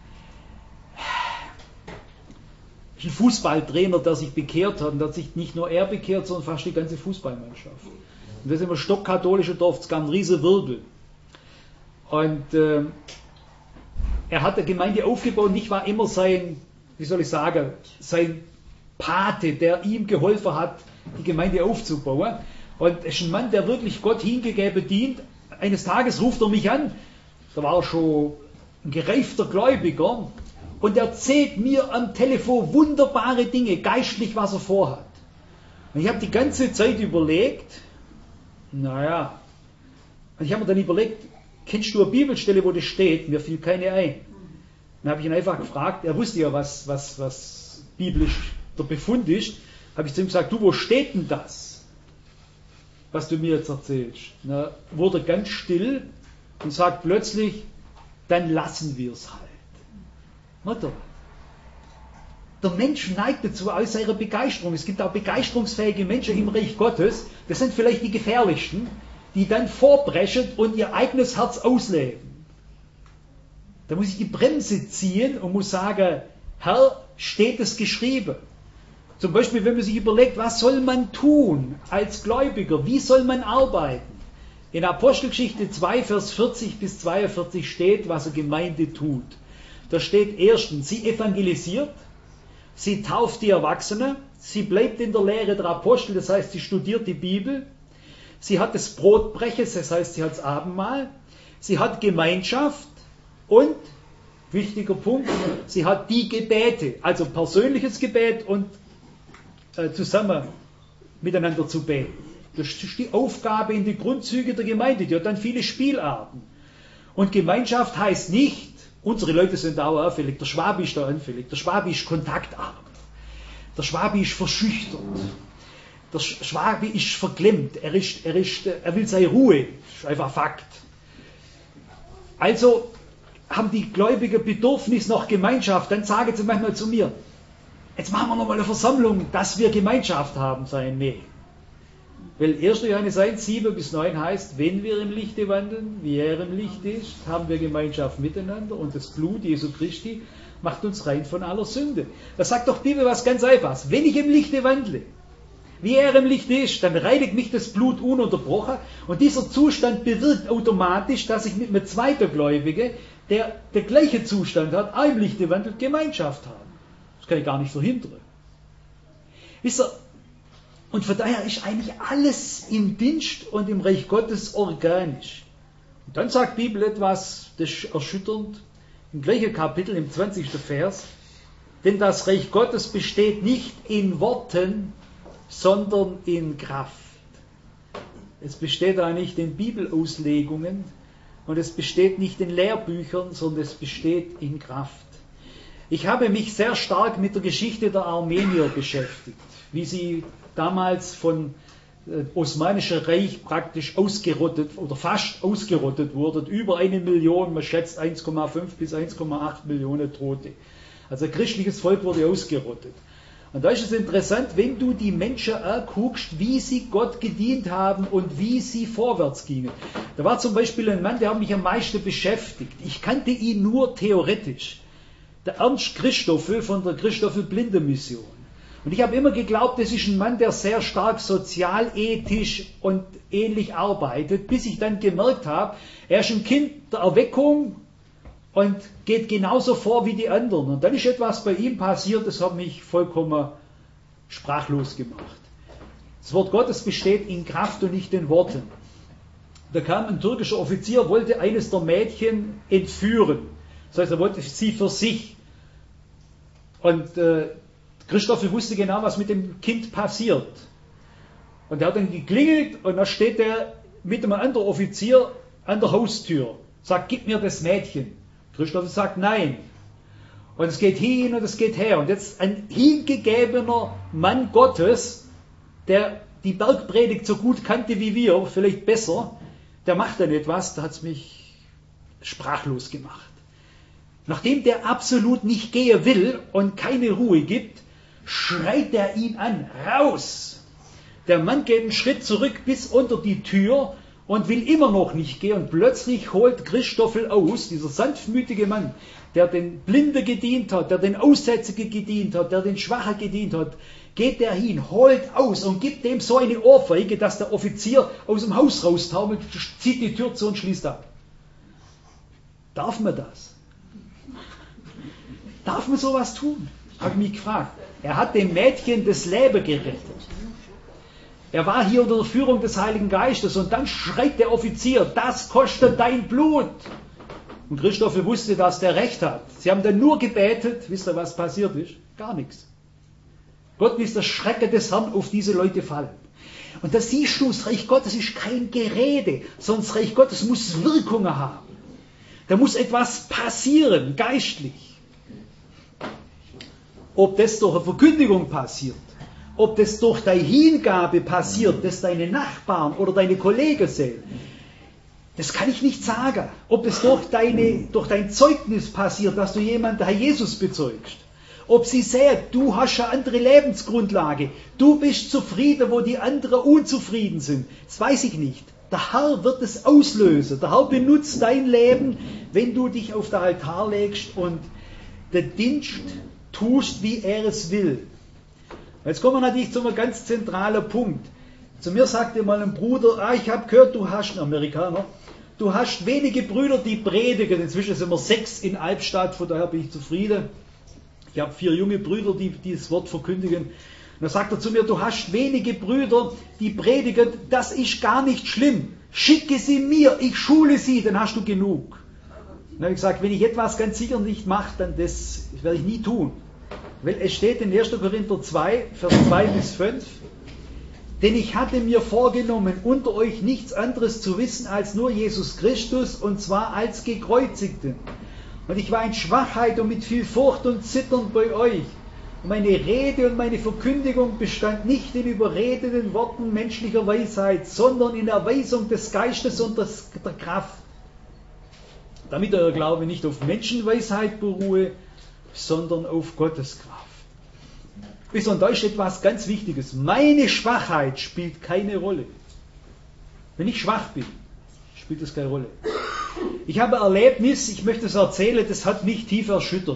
ein Fußballtrainer, der sich bekehrt hat, und der hat sich nicht nur er bekehrt, sondern fast die ganze Fußballmannschaft. Und das ist immer stockkatholische Dorf, es gab einen riesen Wirbel. Und äh, er hat eine Gemeinde aufgebaut und ich war immer sein, wie soll ich sagen, sein Pate, der ihm geholfen hat, die Gemeinde aufzubauen. Und es ist ein Mann, der wirklich Gott hingegeben dient. Eines Tages ruft er mich an, da war er schon ein gereifter Gläubiger, und er erzählt mir am Telefon wunderbare Dinge, geistlich, was er vorhat. Und ich habe die ganze Zeit überlegt, naja, und ich habe mir dann überlegt, kennst du eine Bibelstelle, wo das steht? Mir fiel keine ein. Dann habe ich ihn einfach gefragt, er wusste ja, was, was, was biblisch der Befund ist, habe ich zu ihm gesagt, du, wo steht denn das, was du mir jetzt erzählst? Na, wurde ganz still und sagt plötzlich, dann lassen wir es halt. Mutter, der Mensch neigt dazu aus seiner Begeisterung. Es gibt auch begeisterungsfähige Menschen im Reich Gottes, das sind vielleicht die gefährlichsten, die dann vorbrechen und ihr eigenes Herz ausleben. Da muss ich die Bremse ziehen und muss sagen, Herr, steht es geschrieben. Zum Beispiel, wenn man sich überlegt, was soll man tun als Gläubiger, wie soll man arbeiten? In Apostelgeschichte zwei, Vers vierzig bis zweiundvierzig steht, was eine Gemeinde tut. Da steht erstens, sie evangelisiert, sie tauft die Erwachsenen, sie bleibt in der Lehre der Apostel, das heißt, sie studiert die Bibel, sie hat das Brotbrechen, das heißt, sie hat das Abendmahl, sie hat Gemeinschaft und, wichtiger Punkt, sie hat die Gebete, also persönliches Gebet und äh, zusammen miteinander zu beten. Das ist die Aufgabe in die Grundzüge der Gemeinde, die hat dann viele Spielarten. Und Gemeinschaft heißt nicht, unsere Leute sind da auch anfällig, der Schwabi ist da anfällig, der Schwabi ist kontaktarm, der Schwabi ist verschüchtert, der Schwabi ist verklemmt, er, ist, er, ist, er will seine Ruhe, das ist einfach Fakt. Also haben die Gläubigen Bedürfnis nach Gemeinschaft, dann sagen sie manchmal zu mir, jetzt machen wir nochmal eine Versammlung, dass wir Gemeinschaft haben, sagen, nee. Weil erster Johannes eins, sieben bis neun heißt, wenn wir im Lichte wandeln, wie er im Licht ist, haben wir Gemeinschaft miteinander und das Blut Jesu Christi macht uns rein von aller Sünde. Da sagt doch die Bibel was ganz Einfaches. Wenn ich im Lichte wandle, wie er im Lichte ist, dann reinigt mich das Blut ununterbrochen und dieser Zustand bewirkt automatisch, dass ich mit einem zweiten Gläubigen, der der gleiche Zustand hat, auch im Lichte wandelt, Gemeinschaft habe. Das kann ich gar nicht verhindern. Wisst ihr, und von daher ist eigentlich alles im Dienst und im Reich Gottes organisch. Und dann sagt die Bibel etwas, das ist erschütternd, im gleichen Kapitel, im zwanzigsten Vers, denn das Reich Gottes besteht nicht in Worten, sondern in Kraft. Es besteht auch nicht in Bibelauslegungen und es besteht nicht in Lehrbüchern, sondern es besteht in Kraft. Ich habe mich sehr stark mit der Geschichte der Armenier beschäftigt, wie sie damals von äh, Osmanischen Reich praktisch ausgerottet oder fast ausgerottet wurden. Über eine Million, man schätzt eins Komma fünf bis eins Komma acht Millionen Tote. Also ein christliches Volk wurde ausgerottet. Und da ist es interessant, wenn du die Menschen anguckst, wie sie Gott gedient haben und wie sie vorwärts gingen. Da war zum Beispiel ein Mann, der hat mich am meisten beschäftigt. Ich kannte ihn nur theoretisch. Der Ernst Christoffel von der Christoffel-Blinde-Mission. Und ich habe immer geglaubt, das ist ein Mann, der sehr stark sozialethisch und ähnlich arbeitet, bis ich dann gemerkt habe, er ist ein Kind der Erweckung und geht genauso vor wie die anderen. Und dann ist etwas bei ihm passiert, das hat mich vollkommen sprachlos gemacht. Das Wort Gottes besteht in Kraft und nicht in Worten. Da kam ein türkischer Offizier, wollte eines der Mädchen entführen. Das heißt, er wollte sie für sich. Und äh, Christoph wusste genau, was mit dem Kind passiert. Und er hat dann geklingelt und da steht er mit einem anderen Offizier an der Haustür. Sagt, gib mir das Mädchen. Christoph sagt, nein. Und es geht hin und es geht her. Und jetzt ein hingegebener Mann Gottes, der die Bergpredigt so gut kannte wie wir, vielleicht besser, der macht dann etwas, da hat es mich sprachlos gemacht. Nachdem der absolut nicht gehen will und keine Ruhe gibt, schreit er ihn an, raus! Der Mann geht einen Schritt zurück bis unter die Tür und will immer noch nicht gehen. Und plötzlich holt Christoffel aus, dieser sanftmütige Mann, der den Blinde gedient hat, der den Aussätzigen gedient hat, der den Schwachen gedient hat, geht der hin, holt aus und gibt dem so eine Ohrfeige, dass der Offizier aus dem Haus raustaumelt, zieht die Tür zu und schließt ab. Darf man das? Darf man sowas tun? Habe ich mich gefragt. Er hat dem Mädchen das Leben gerettet. Er war hier unter der Führung des Heiligen Geistes und dann schreit der Offizier, das kostet dein Blut. Und Christoffel wusste, dass der Recht hat. Sie haben dann nur gebetet, wisst ihr, was passiert ist? Gar nichts. Gott ließ der Schrecken des Herrn auf diese Leute fallen. Und da siehst du, das Reich Gottes ist kein Gerede, sondern das Reich Gottes muss Wirkungen haben. Da muss etwas passieren, geistlich. Ob das durch eine Verkündigung passiert, ob das durch deine Hingabe passiert, dass deine Nachbarn oder deine Kollegen sehen, das kann ich nicht sagen. Ob es durch, deine, durch dein Zeugnis passiert, dass du jemanden, der Herr Jesus bezeugst. Ob sie sehen, du hast eine andere Lebensgrundlage. Du bist zufrieden, wo die anderen unzufrieden sind. Das weiß ich nicht. Der Herr wird es auslösen. Der Herr benutzt dein Leben, wenn du dich auf den Altar legst und den Dienst tust, wie er es will. Jetzt kommen wir natürlich zu einem ganz zentralen Punkt. Zu mir sagte mal ein Bruder, ah, ich habe gehört, du hast, ein Amerikaner, du hast wenige Brüder, die predigen. Inzwischen sind wir sechs in Albstadt, von daher bin ich zufrieden. Ich habe vier junge Brüder, die dieses Wort verkündigen. Und dann sagt er zu mir, du hast wenige Brüder, die predigen, das ist gar nicht schlimm. Schicke sie mir, ich schule sie, dann hast du genug. Dann habe ich gesagt, wenn ich etwas ganz sicher nicht mache, dann das, das werde ich nie tun. Weil es steht in erster Korinther zwei, Vers zwei bis fünf, denn ich hatte mir vorgenommen, unter euch nichts anderes zu wissen als nur Jesus Christus, und zwar als Gekreuzigten. Und ich war in Schwachheit und mit viel Furcht und Zittern bei euch. Und meine Rede und meine Verkündigung bestand nicht in überredenden Worten menschlicher Weisheit, sondern in Erweisung des Geistes und des, der Kraft. Damit euer Glaube nicht auf Menschenweisheit beruhe, sondern auf Gottes Kraft. Wisst ihr, und da ist etwas ganz Wichtiges. Meine Schwachheit spielt keine Rolle. Wenn ich schwach bin, spielt das keine Rolle. Ich habe ein Erlebnis, ich möchte es erzählen, das hat mich tief erschüttert.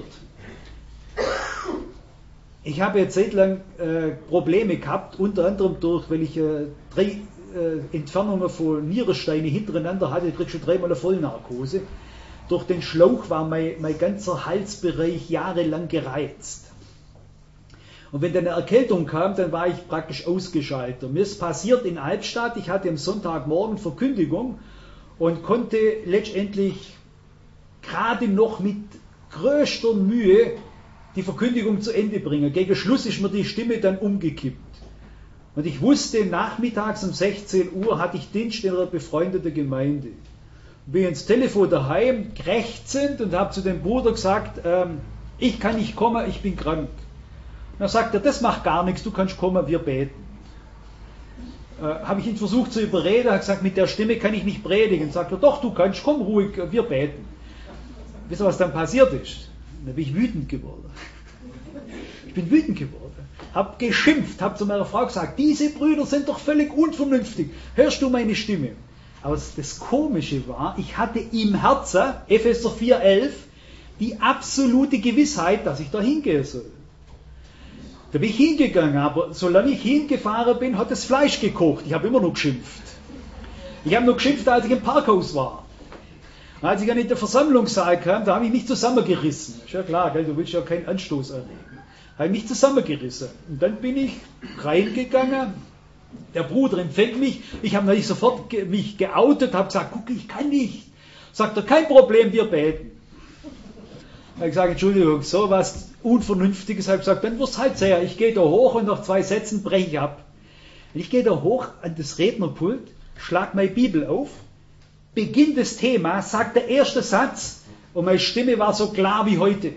Ich habe eine Zeit lang äh, Probleme gehabt, unter anderem durch, weil ich äh, drei äh, Entfernungen von Nierensteine hintereinander hatte, ich krieg schon dreimal eine Vollnarkose. Durch den Schlauch war mein, mein ganzer Halsbereich jahrelang gereizt. Und wenn dann eine Erkältung kam, dann war ich praktisch ausgeschaltet. Mir ist passiert in Albstadt, ich hatte am Sonntagmorgen Verkündigung und konnte letztendlich gerade noch mit größter Mühe die Verkündigung zu Ende bringen. Gegen Schluss ist mir die Stimme dann umgekippt. Und ich wusste, nachmittags um sechzehn Uhr hatte ich Dienst in einer befreundeten Gemeinde. Bin ins Telefon daheim, krächzend, und habe zu dem Bruder gesagt, ähm, ich kann nicht kommen, ich bin krank. Und dann sagt er, das macht gar nichts, du kannst kommen, wir beten. Äh, habe ich ihn versucht zu überreden, habe gesagt, mit der Stimme kann ich nicht predigen. Sagt er, doch, du kannst, komm ruhig, wir beten. Wisst ihr, was dann passiert ist? Dann bin ich wütend geworden. Ich bin wütend geworden. Habe geschimpft, habe zu meiner Frau gesagt, diese Brüder sind doch völlig unvernünftig. Hörst du meine Stimme? Aber das Komische war, ich hatte im Herzen, Epheser vier elf, die absolute Gewissheit, dass ich da hingehen soll. Da bin ich hingegangen, aber solange ich hingefahren bin, hat das Fleisch gekocht. Ich habe immer noch geschimpft. Ich habe noch geschimpft, als ich im Parkhaus war. Als ich dann in der Versammlungssaal kam, da habe ich mich zusammengerissen. Ist ja klar, gell? Du willst ja keinen Anstoß erregen. Da habe ich mich zusammengerissen. Und dann bin ich reingegangen. Der Bruder empfängt mich. Ich habe natürlich sofort ge- mich geoutet, habe gesagt, guck, ich kann nicht. Sagt er, kein Problem, wir beten. Ich habe gesagt, Entschuldigung, so was Unvernünftiges. Ich habe gesagt, dann wirst halt sehr. Ich gehe da hoch und nach zwei Sätzen breche ich ab. Ich gehe da hoch an das Rednerpult, schlag meine Bibel auf, beginn das Thema, sagt der erste Satz und meine Stimme war so klar wie heute.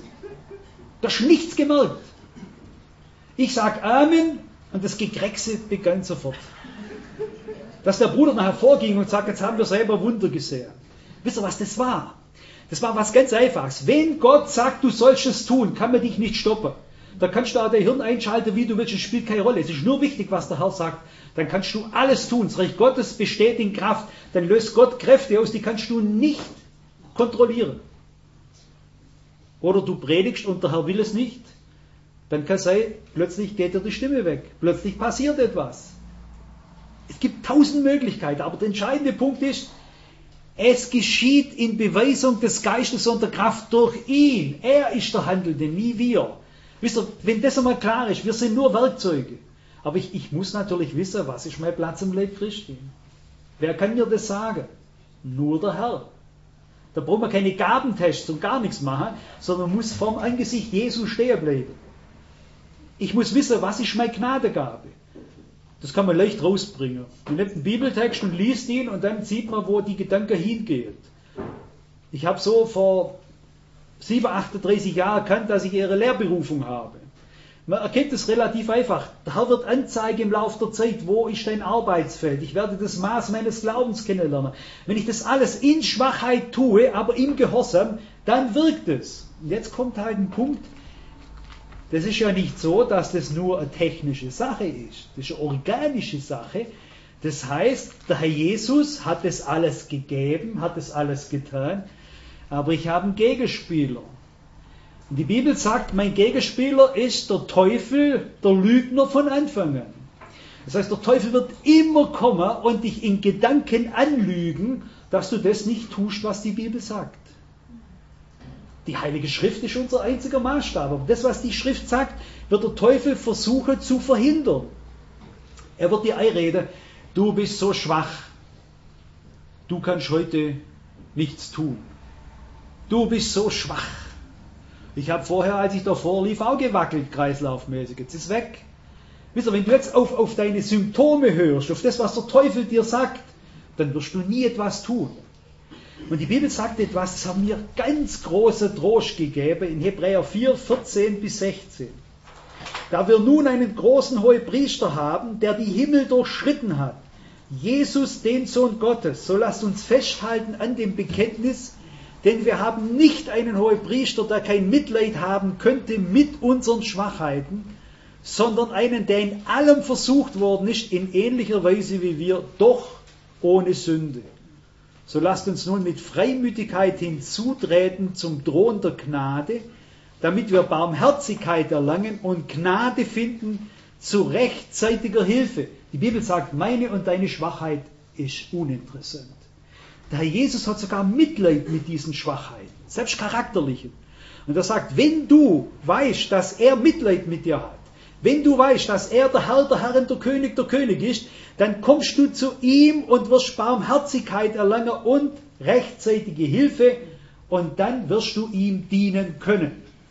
Da hast du nichts gemerkt. Ich sage Amen und das Gekreckse begann sofort. Dass der Bruder nachher vorging und sagt, jetzt haben wir selber Wunder gesehen. Wisst ihr, was das war? Das war was ganz Einfaches. Wenn Gott sagt, du sollst es tun, kann man dich nicht stoppen. Da kannst du auch dein Hirn einschalten, wie du willst, es spielt keine Rolle. Es ist nur wichtig, was der Herr sagt. Dann kannst du alles tun. Das Reich Gottes besteht in Kraft. Dann löst Gott Kräfte aus, die kannst du nicht kontrollieren. Oder du predigst und der Herr will es nicht. Dann kann es sein, plötzlich geht dir die Stimme weg. Plötzlich passiert etwas. Es gibt tausend Möglichkeiten, aber der entscheidende Punkt ist, es geschieht in Beweisung des Geistes und der Kraft durch ihn. Er ist der Handelnde, nie wir. Wisst ihr, wenn das einmal klar ist, wir sind nur Werkzeuge. Aber ich, ich muss natürlich wissen, was ist mein Platz im Leib Christi. Wer kann mir das sagen? Nur der Herr. Da braucht man keine Gabentests und gar nichts machen, sondern muss vorm Angesicht Jesu stehen bleiben. Ich muss wissen, was ist meine Gnadengabe. Das kann man leicht rausbringen. Man nimmt einen Bibeltext und liest ihn und dann sieht man, wo die Gedanken hingehen. Ich habe so vor siebenunddreißig, achtunddreißig Jahren erkannt, dass ich ihre Lehrberufung habe. Man erkennt es relativ einfach. Der Herr wird anzeigen im Laufe der Zeit, wo ist dein Arbeitsfeld. Ich werde das Maß meines Glaubens kennenlernen. Wenn ich das alles in Schwachheit tue, aber im Gehorsam, dann wirkt es. Und jetzt kommt halt ein Punkt, das ist ja nicht so, dass das nur eine technische Sache ist. Das ist eine organische Sache. Das heißt, der Herr Jesus hat das alles gegeben, hat das alles getan, aber ich habe einen Gegenspieler. Und die Bibel sagt, mein Gegenspieler ist der Teufel, der Lügner von Anfang an. Das heißt, der Teufel wird immer kommen und dich in Gedanken anlügen, dass du das nicht tust, was die Bibel sagt. Die Heilige Schrift ist unser einziger Maßstab. Aber das, was die Schrift sagt, wird der Teufel versuchen zu verhindern. Er wird dir einreden, du bist so schwach. Du kannst heute nichts tun. Du bist so schwach. Ich habe vorher, als ich davor lief, auch gewackelt, kreislaufmäßig. Jetzt ist es weg. Wisst ihr, wenn du jetzt auf, auf deine Symptome hörst, auf das, was der Teufel dir sagt, dann wirst du nie etwas tun. Und die Bibel sagt etwas, das hat mir ganz große Trost gegeben in Hebräer vier, vierzehn bis sechzehn. Da wir nun einen großen Hohepriester haben, der die Himmel durchschritten hat, Jesus, den Sohn Gottes, so lasst uns festhalten an dem Bekenntnis, denn wir haben nicht einen Hohepriester, der kein Mitleid haben könnte mit unseren Schwachheiten, sondern einen, der in allem versucht worden ist, in ähnlicher Weise wie wir, doch ohne Sünde. So lasst uns nun mit Freimütigkeit hinzutreten zum Thron der Gnade, damit wir Barmherzigkeit erlangen und Gnade finden zu rechtzeitiger Hilfe. Die Bibel sagt, meine und deine Schwachheit ist uninteressant. Der Herr Jesus hat sogar Mitleid mit diesen Schwachheiten, selbst charakterlichen. Und er sagt, wenn du weißt, dass er Mitleid mit dir hat, wenn du weißt, dass er der Herr, der Herr und der König, der König ist, dann kommst du zu ihm und wirst Barmherzigkeit erlangen und rechtzeitige Hilfe und dann wirst du ihm dienen können.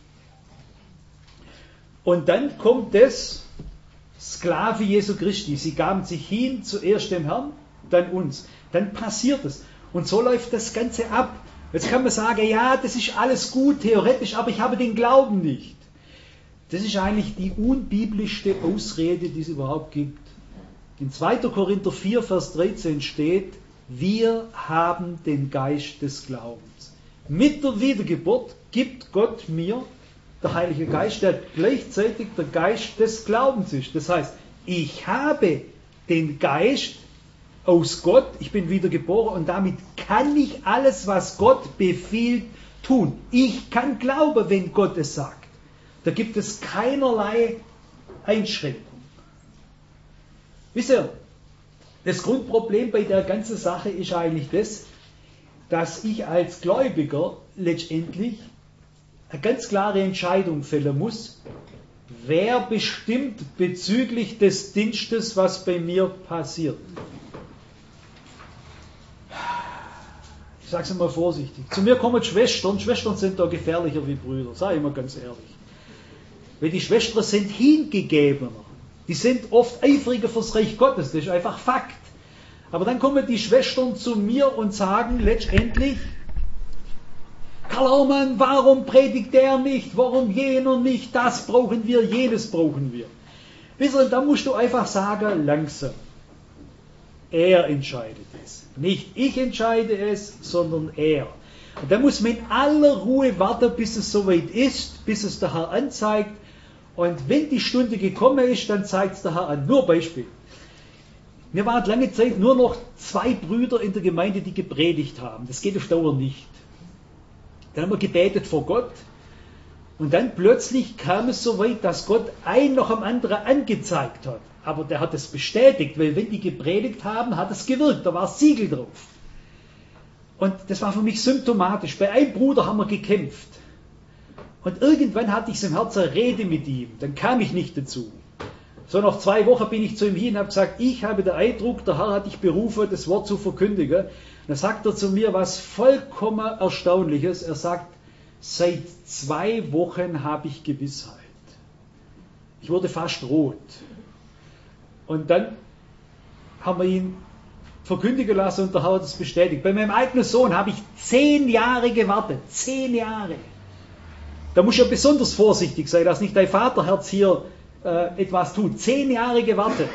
Und dann kommt das Sklave Jesu Christi. Sie gaben sich hin, zuerst dem Herrn, dann uns. Dann passiert es. Und so läuft das Ganze ab. Jetzt kann man sagen, ja, das ist alles gut, theoretisch, aber ich habe den Glauben nicht. Das ist eigentlich die unbiblischste Ausrede, die es überhaupt gibt. In zweiter Korinther vier, Vers dreizehn steht, wir haben den Geist des Glaubens. Mit der Wiedergeburt gibt Gott mir, der Heilige Geist, der gleichzeitig der Geist des Glaubens ist. Das heißt, ich habe den Geist aus Gott, ich bin wiedergeboren und damit kann ich alles, was Gott befiehlt, tun. Ich kann glauben, wenn Gott es sagt. Da gibt es keinerlei Einschränkung. Wisst ihr, das Grundproblem bei der ganzen Sache ist eigentlich das, dass ich als Gläubiger letztendlich eine ganz klare Entscheidung fällen muss, wer bestimmt bezüglich des Dienstes, was bei mir passiert. Ich sage es mal vorsichtig. Zu mir kommen Schwestern. Schwestern sind da gefährlicher wie Brüder, sage ich mal ganz ehrlich. Weil die Schwestern sind hingegebener. Die sind oft eifriger fürs Reich Gottes. Das ist einfach Fakt. Aber dann kommen die Schwestern zu mir und sagen letztendlich, Karl Aumann, warum predigt der nicht? Warum jener nicht? Das brauchen wir, jenes brauchen wir. Wisst ihr, da musst du einfach sagen, langsam. Er entscheidet es. Nicht ich entscheide es, sondern er. Und da muss man in aller Ruhe warten, bis es soweit ist, bis es der Herr anzeigt. Und wenn die Stunde gekommen ist, dann zeigt es der Herr an. Nur Beispiel. Wir waren lange Zeit nur noch zwei Brüder in der Gemeinde, die gepredigt haben. Das geht auf Dauer nicht. Dann haben wir gebetet vor Gott. Und dann plötzlich kam es so weit, dass Gott einen nach dem anderen angezeigt hat. Aber der hat es bestätigt, weil wenn die gepredigt haben, hat es gewirkt. Da war das Siegel drauf. Und das war für mich symptomatisch. Bei einem Bruder haben wir gekämpft. Und irgendwann hatte ich es im Herzen, rede mit ihm. Dann kam ich nicht dazu. So nach zwei Wochen bin ich zu ihm hin und habe gesagt, ich habe den Eindruck, der Herr hat dich berufen, das Wort zu verkündigen. Und dann sagt er zu mir was vollkommen Erstaunliches. Er sagt, seit zwei Wochen habe ich Gewissheit. Ich wurde fast rot. Und dann haben wir ihn verkündigen lassen und der Herr hat es bestätigt. Bei meinem eigenen Sohn habe ich zehn Jahre gewartet. Zehn Jahre. Da muss ja besonders vorsichtig sein, dass nicht dein Vaterherz hier äh, etwas tut. Zehn Jahre gewartet.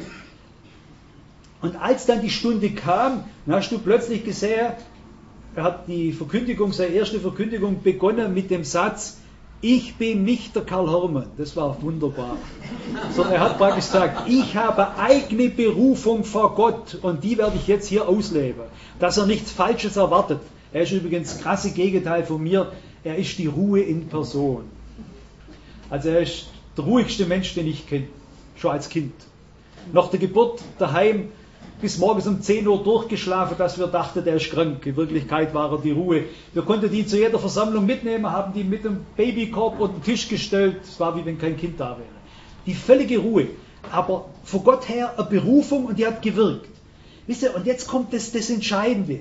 Und als dann die Stunde kam, dann hast du plötzlich gesehen, er hat die Verkündigung, seine erste Verkündigung begonnen mit dem Satz, ich bin nicht der Karl Hermann. Das war wunderbar. Sondern er hat praktisch gesagt, ich habe eigene Berufung vor Gott und die werde ich jetzt hier ausleben. Dass er nichts Falsches erwartet. Er ist übrigens das krasse Gegenteil von mir. Er ist die Ruhe in Person. Also er ist der ruhigste Mensch, den ich kenne. Schon als Kind. Nach der Geburt daheim bis morgens um zehn Uhr durchgeschlafen, dass wir dachten, der ist krank. In Wirklichkeit war er die Ruhe. Wir konnten die zu jeder Versammlung mitnehmen, haben die mit dem Babykorb unter den Tisch gestellt. Es war wie wenn kein Kind da wäre. Die völlige Ruhe. Aber von Gott her eine Berufung und die hat gewirkt. Wisst ihr, und jetzt kommt das, das Entscheidende.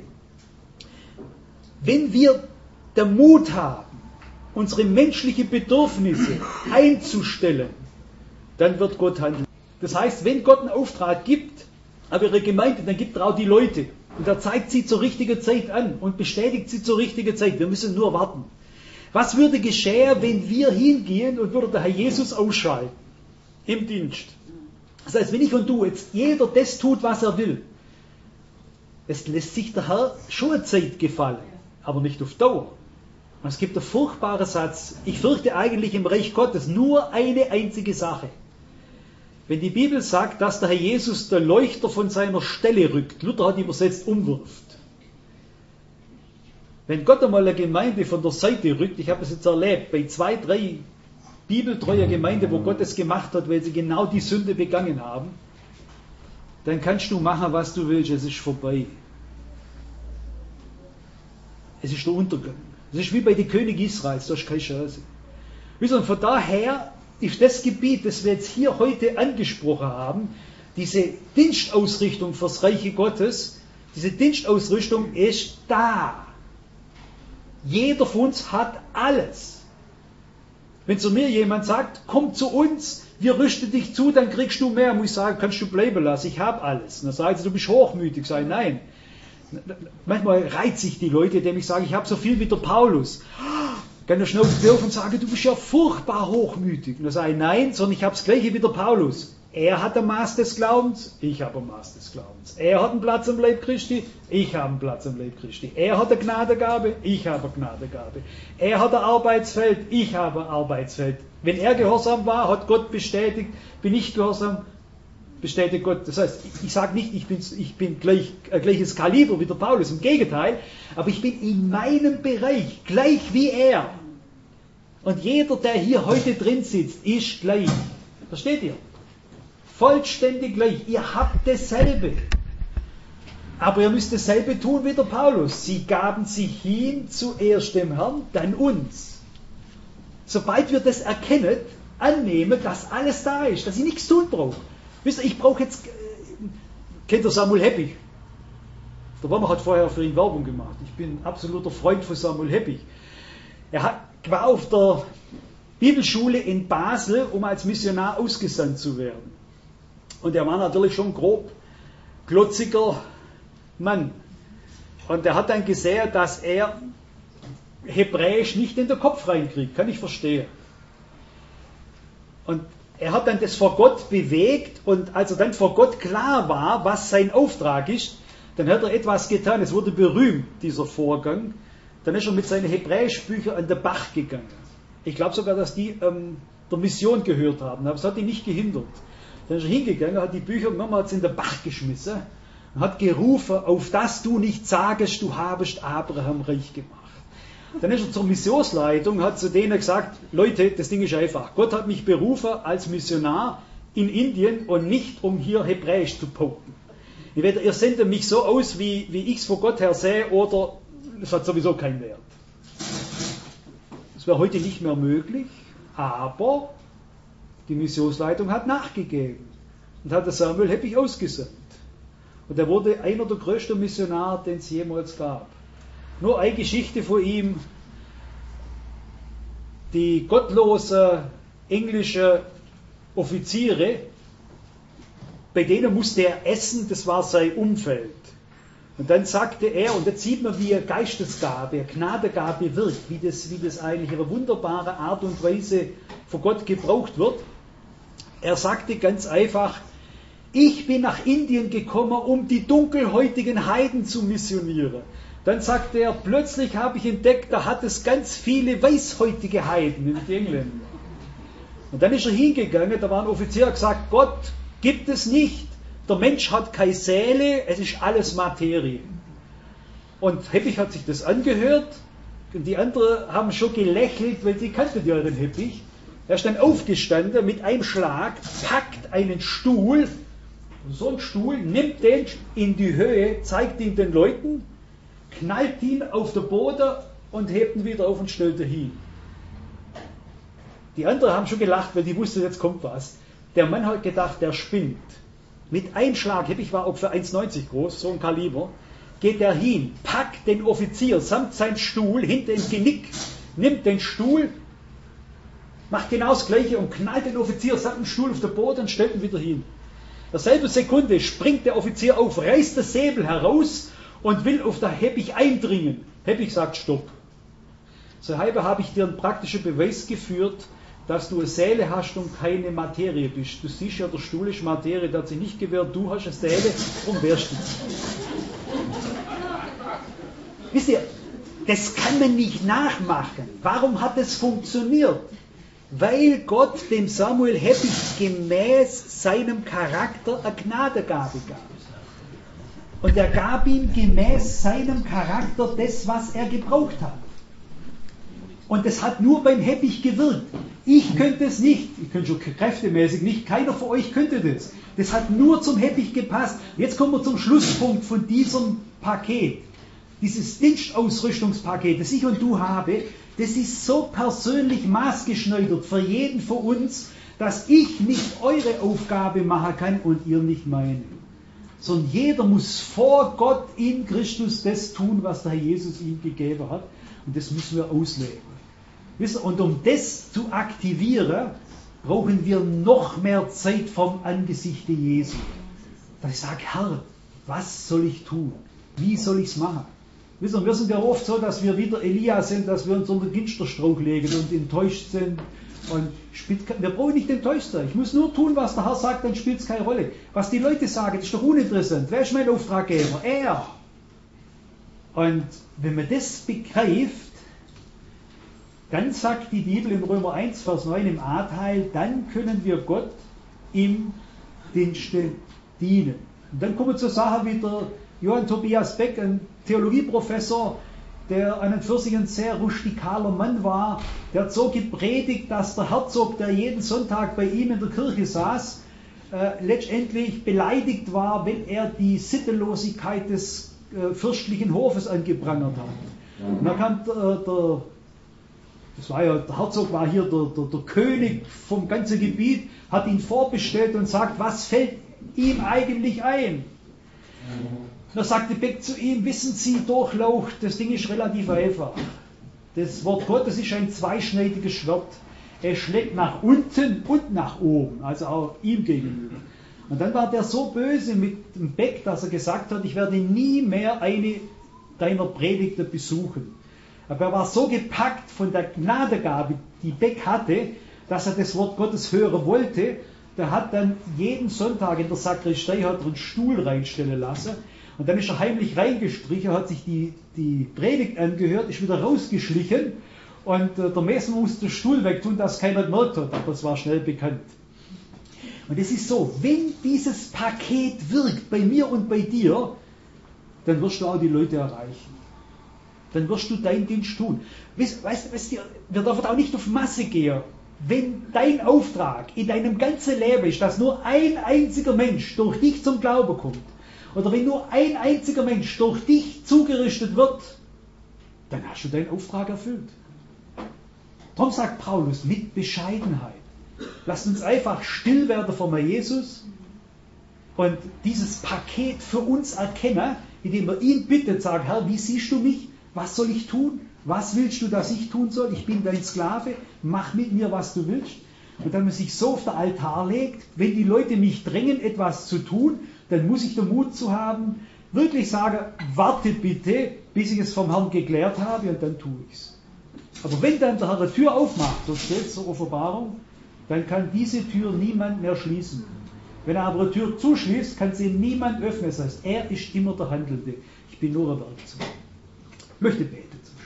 Wenn wir den Mut haben, unsere menschlichen Bedürfnisse einzustellen, dann wird Gott handeln. Das heißt, wenn Gott einen Auftrag gibt, aber ihre Gemeinde, dann gibt er auch die Leute. Und er zeigt sie zur richtigen Zeit an und bestätigt sie zur richtigen Zeit. Wir müssen nur warten. Was würde geschehen, wenn wir hingehen und würde der Herr Jesus ausschalten im Dienst? Das heißt, wenn ich und du jetzt jeder das tut, was er will, es lässt sich der Herr schon eine Zeit gefallen, aber nicht auf Dauer. Und es gibt einen furchtbaren Satz. Ich fürchte eigentlich im Reich Gottes nur eine einzige Sache. Wenn die Bibel sagt, dass der Herr Jesus der Leuchter von seiner Stelle rückt, Luther hat übersetzt, umwirft. Wenn Gott einmal eine Gemeinde von der Seite rückt, ich habe es jetzt erlebt, bei zwei, drei bibeltreuen Gemeinden, wo Gott es gemacht hat, weil sie genau die Sünde begangen haben, dann kannst du machen, was du willst, es ist vorbei. Es ist der Untergang. Es ist wie bei den Königen Israels, da ist keine Chance. Und von daher ist das Gebiet, das wir jetzt hier heute angesprochen haben, diese Dienstausrichtung fürs Reiche Gottes, diese Dienstausrichtung ist da. Jeder von uns hat alles. Wenn zu mir jemand sagt, komm zu uns, wir rüsten dich zu, dann kriegst du mehr, muss ich sagen, kannst du bleiben lassen, ich habe alles. Und dann sagen sie, du bist hochmütig. Sag ich, nein. Manchmal reizt sich die Leute, indem ich sage, ich habe so viel wie der Paulus. Kann der schnauft auf und sage, du bist ja furchtbar hochmütig. Und dann sage ich, nein, sondern ich habe das Gleiche wie der Paulus. Er hat ein Maß des Glaubens, ich habe ein Maß des Glaubens. Er hat einen Platz am Leib Christi, ich habe einen Platz am Leib Christi. Er hat eine Gnadengabe, ich habe eine Gnadengabe. Er hat ein Arbeitsfeld, ich habe ein Arbeitsfeld. Wenn er gehorsam war, hat Gott bestätigt, bin ich gehorsam, bestätigt Gott. Das heißt, ich, ich sage nicht, ich bin, ich bin gleich, äh, gleiches Kaliber wie der Paulus, im Gegenteil, aber ich bin in meinem Bereich gleich wie er. Und jeder, der hier heute drin sitzt, ist gleich. Versteht ihr? Vollständig gleich. Ihr habt dasselbe. Aber ihr müsst dasselbe tun wie der Paulus. Sie gaben sich hin, zuerst dem Herrn, dann uns. Sobald wir das erkennen, annehmen, dass alles da ist, dass ich nichts tun brauche. Wisst ihr, ich brauche jetzt, äh, kennt ihr Samuel Heppich? Der Werner hat vorher für ihn Werbung gemacht. Ich bin absoluter Freund von Samuel Heppich. Er hat, war auf der Bibelschule in Basel, um als Missionar ausgesandt zu werden. Und er war natürlich schon grob, klotziger Mann. Und er hat dann gesehen, dass er Hebräisch nicht in den Kopf reinkriegt. Kann ich verstehen. Und er hat dann das vor Gott bewegt, und als er dann vor Gott klar war, was sein Auftrag ist, dann hat er etwas getan. Es wurde berühmt, dieser Vorgang. Dann ist er mit seinen Hebräischbüchern an den Bach gegangen. Ich glaube sogar, dass die ähm, der Mission gehört haben, aber es hat ihn nicht gehindert. Dann ist er hingegangen, hat die Bücher mehrmals in den Bach geschmissen und hat gerufen, auf das du nicht sagest, du habest Abraham reich gemacht. Dann ist er zur Missionsleitung, hat zu denen gesagt, Leute, das Ding ist einfach. Gott hat mich berufen als Missionar in Indien und nicht, um hier Hebräisch zu poken. Entweder ihr sendet mich so aus, wie, wie ich es von Gott her sehe, oder es hat sowieso keinen Wert. Das wäre heute nicht mehr möglich, aber die Missionsleitung hat nachgegeben und hat Samuel Heppich ausgesandt. Und er wurde einer der größten Missionare, den es jemals gab. Nur eine Geschichte von ihm. Die gottlosen englischen Offiziere, bei denen musste er essen, das war sein Umfeld. Und dann sagte er, und jetzt sieht man, wie eine Geistesgabe, eine Gnadengabe wirkt, wie das, wie das eigentlich auf eine wunderbare Art und Weise von Gott gebraucht wird. Er sagte ganz einfach, ich bin nach Indien gekommen, um die dunkelhäutigen Heiden zu missionieren. Dann sagte er, plötzlich habe ich entdeckt, da hat es ganz viele weißhäutige Heiden, nämlich die Engländer. Und dann ist er hingegangen, da war ein Offizier, der gesagt, Gott gibt es nicht, der Mensch hat keine Seele, es ist alles Materie. Und Heppich hat sich das angehört, und die anderen haben schon gelächelt, weil sie kannten ja den Heppich. Er ist dann aufgestanden, mit einem Schlag, packt einen Stuhl, so einen Stuhl, nimmt den in die Höhe, zeigt ihn den Leuten, knallt ihn auf den Boden und hebt ihn wieder auf und stellt ihn hin. Die anderen haben schon gelacht, weil die wussten, jetzt kommt was. Der Mann hat gedacht, der spinnt. Mit einem Schlag, Heppich war auch für eins neunzig groß, so ein Kaliber, geht er hin, packt den Offizier samt seinem Stuhl hinter ins Genick, nimmt den Stuhl, macht genau das Gleiche und knallt den Offizier samt dem Stuhl auf den Boden und stellt ihn wieder hin. In derselben Sekunde springt der Offizier auf, reißt das Säbel heraus und will auf der Heppich eindringen. Heppich sagt Stopp. So halbe habe ich dir einen praktischen Beweis geführt, dass du eine Seele hast und keine Materie bist. Du siehst ja, der Stuhl ist Materie, der hat sich nicht gewehrt, du hast eine Seele, darum wehrst du. Wisst ihr, das kann man nicht nachmachen. Warum hat es funktioniert? Weil Gott dem Samuel Heppich gemäß seinem Charakter eine Gnadengabe gab. Und er gab ihm gemäß seinem Charakter das, was er gebraucht hat. Und das hat nur beim Heppich gewirkt. Ich könnte es nicht, ich könnte schon kräftemäßig nicht, keiner von euch könnte das. Das hat nur zum Heppich gepasst. Jetzt kommen wir zum Schlusspunkt von diesem Paket. Dieses Dienstausrüstungspaket, das ich und du habe, das ist so persönlich maßgeschneidert für jeden von uns, dass ich nicht eure Aufgabe machen kann und ihr nicht meine. Sondern jeder muss vor Gott in Christus das tun, was der Herr Jesus ihm gegeben hat. Und das müssen wir ausleben. Und um das zu aktivieren, brauchen wir noch mehr Zeit vom Angesichte Jesu. Dass ich sage, Herr, was soll ich tun? Wie soll ich es machen? Wissen, wir sind ja oft so, dass wir wieder Elia sind, dass wir uns unter den Ginsterstrauch legen und enttäuscht sind. Und spielt, wir brauchen nicht enttäuscht sein. Ich muss nur tun, was der Herr sagt, dann spielt es keine Rolle. Was die Leute sagen, ist doch uninteressant. Wer ist mein Auftraggeber? Er. Und wenn man das begreift, dann sagt die Bibel im Römer eins, Vers neun im A-Teil, dann können wir Gott im Dienste dienen. Und dann kommen wir zur Sache wie der Johann Tobias Beck, ein Theologieprofessor, der an und für sich ein sehr rustikaler Mann war, der hat so gepredigt, dass der Herzog, der jeden Sonntag bei ihm in der Kirche saß, äh, letztendlich beleidigt war, wenn er die Sittenlosigkeit des äh, fürstlichen Hofes angeprangert hat. Und da kam der, der Das war ja, der Herzog war hier der, der, der König vom ganzen Gebiet, hat ihn vorbestellt und sagt, was fällt ihm eigentlich ein? Da sagte Beck zu ihm, wissen Sie, Durchlaucht, das Ding ist relativ einfach. Das Wort Gottes ist ein zweischneidiges Schwert. Es schlägt nach unten und nach oben, also auch ihm gegenüber. Und dann war der so böse mit dem Beck, dass er gesagt hat, ich werde nie mehr eine deiner Predigten besuchen. Aber er war so gepackt von der Gnadegabe, die Beck hatte, dass er das Wort Gottes hören wollte. Der hat dann jeden Sonntag in der Sakristei hat er einen Stuhl reinstellen lassen. Und dann ist er heimlich reingestrichen, hat sich die, die Predigt angehört, ist wieder rausgeschlichen und äh, der Messner musste den Stuhl wegtun, dass keiner gemerkt hat, aber es war schnell bekannt. Und es ist so, wenn dieses Paket wirkt bei mir und bei dir, dann wirst du auch die Leute erreichen. Dann wirst du deinen Dienst tun. Weißt, weißt, weißt du, wir dürfen auch nicht auf Masse gehen. Wenn dein Auftrag in deinem ganzen Leben ist, dass nur ein einziger Mensch durch dich zum Glauben kommt, oder wenn nur ein einziger Mensch durch dich zugerichtet wird, dann hast du deinen Auftrag erfüllt. Darum sagt Paulus, mit Bescheidenheit. Lasst uns einfach still werden vor Jesus und dieses Paket für uns erkennen, indem wir ihn bitten, sagen, Herr, wie siehst du mich? Was soll ich tun? Was willst du, dass ich tun soll? Ich bin dein Sklave, mach mit mir, was du willst. Und dann man sich so auf den Altar legt, wenn die Leute mich drängen, etwas zu tun, dann muss ich den Mut zu haben, wirklich sagen, warte bitte, bis ich es vom Herrn geklärt habe und dann tue ich es. Aber wenn dann der Herr eine Tür aufmacht, so steht es zur Offenbarung, dann kann diese Tür niemand mehr schließen. Wenn er aber eine Tür zuschließt, kann sie niemand öffnen. Das heißt, er ist immer der Handelnde. Ich bin nur ein Werkzeug. Ich möchte beten.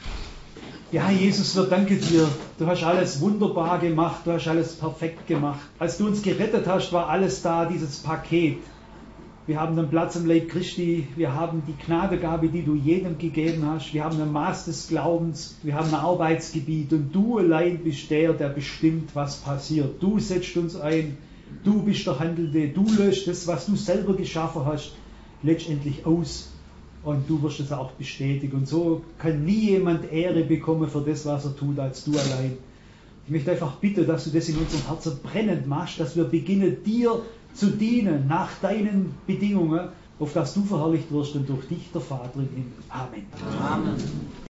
Ja, Jesus, wir danken dir. Du hast alles wunderbar gemacht, du hast alles perfekt gemacht. Als du uns gerettet hast, war alles da, dieses Paket. Wir haben einen Platz im Leib Christi, wir haben die Gnadegabe, die du jedem gegeben hast, wir haben ein Maß des Glaubens, wir haben ein Arbeitsgebiet und du allein bist der, der bestimmt, was passiert. Du setzt uns ein, du bist der Handelnde, du löst das, was du selber geschaffen hast, letztendlich aus und du wirst es auch bestätigen. Und so kann nie jemand Ehre bekommen für das, was er tut, als du allein. Ich möchte einfach bitten, dass du das in unserem Herzen brennend machst, dass wir beginnen, dir zu dienen nach deinen Bedingungen, auf dass du verherrlicht wirst und durch dich der Vater im Himmel. Amen. Amen.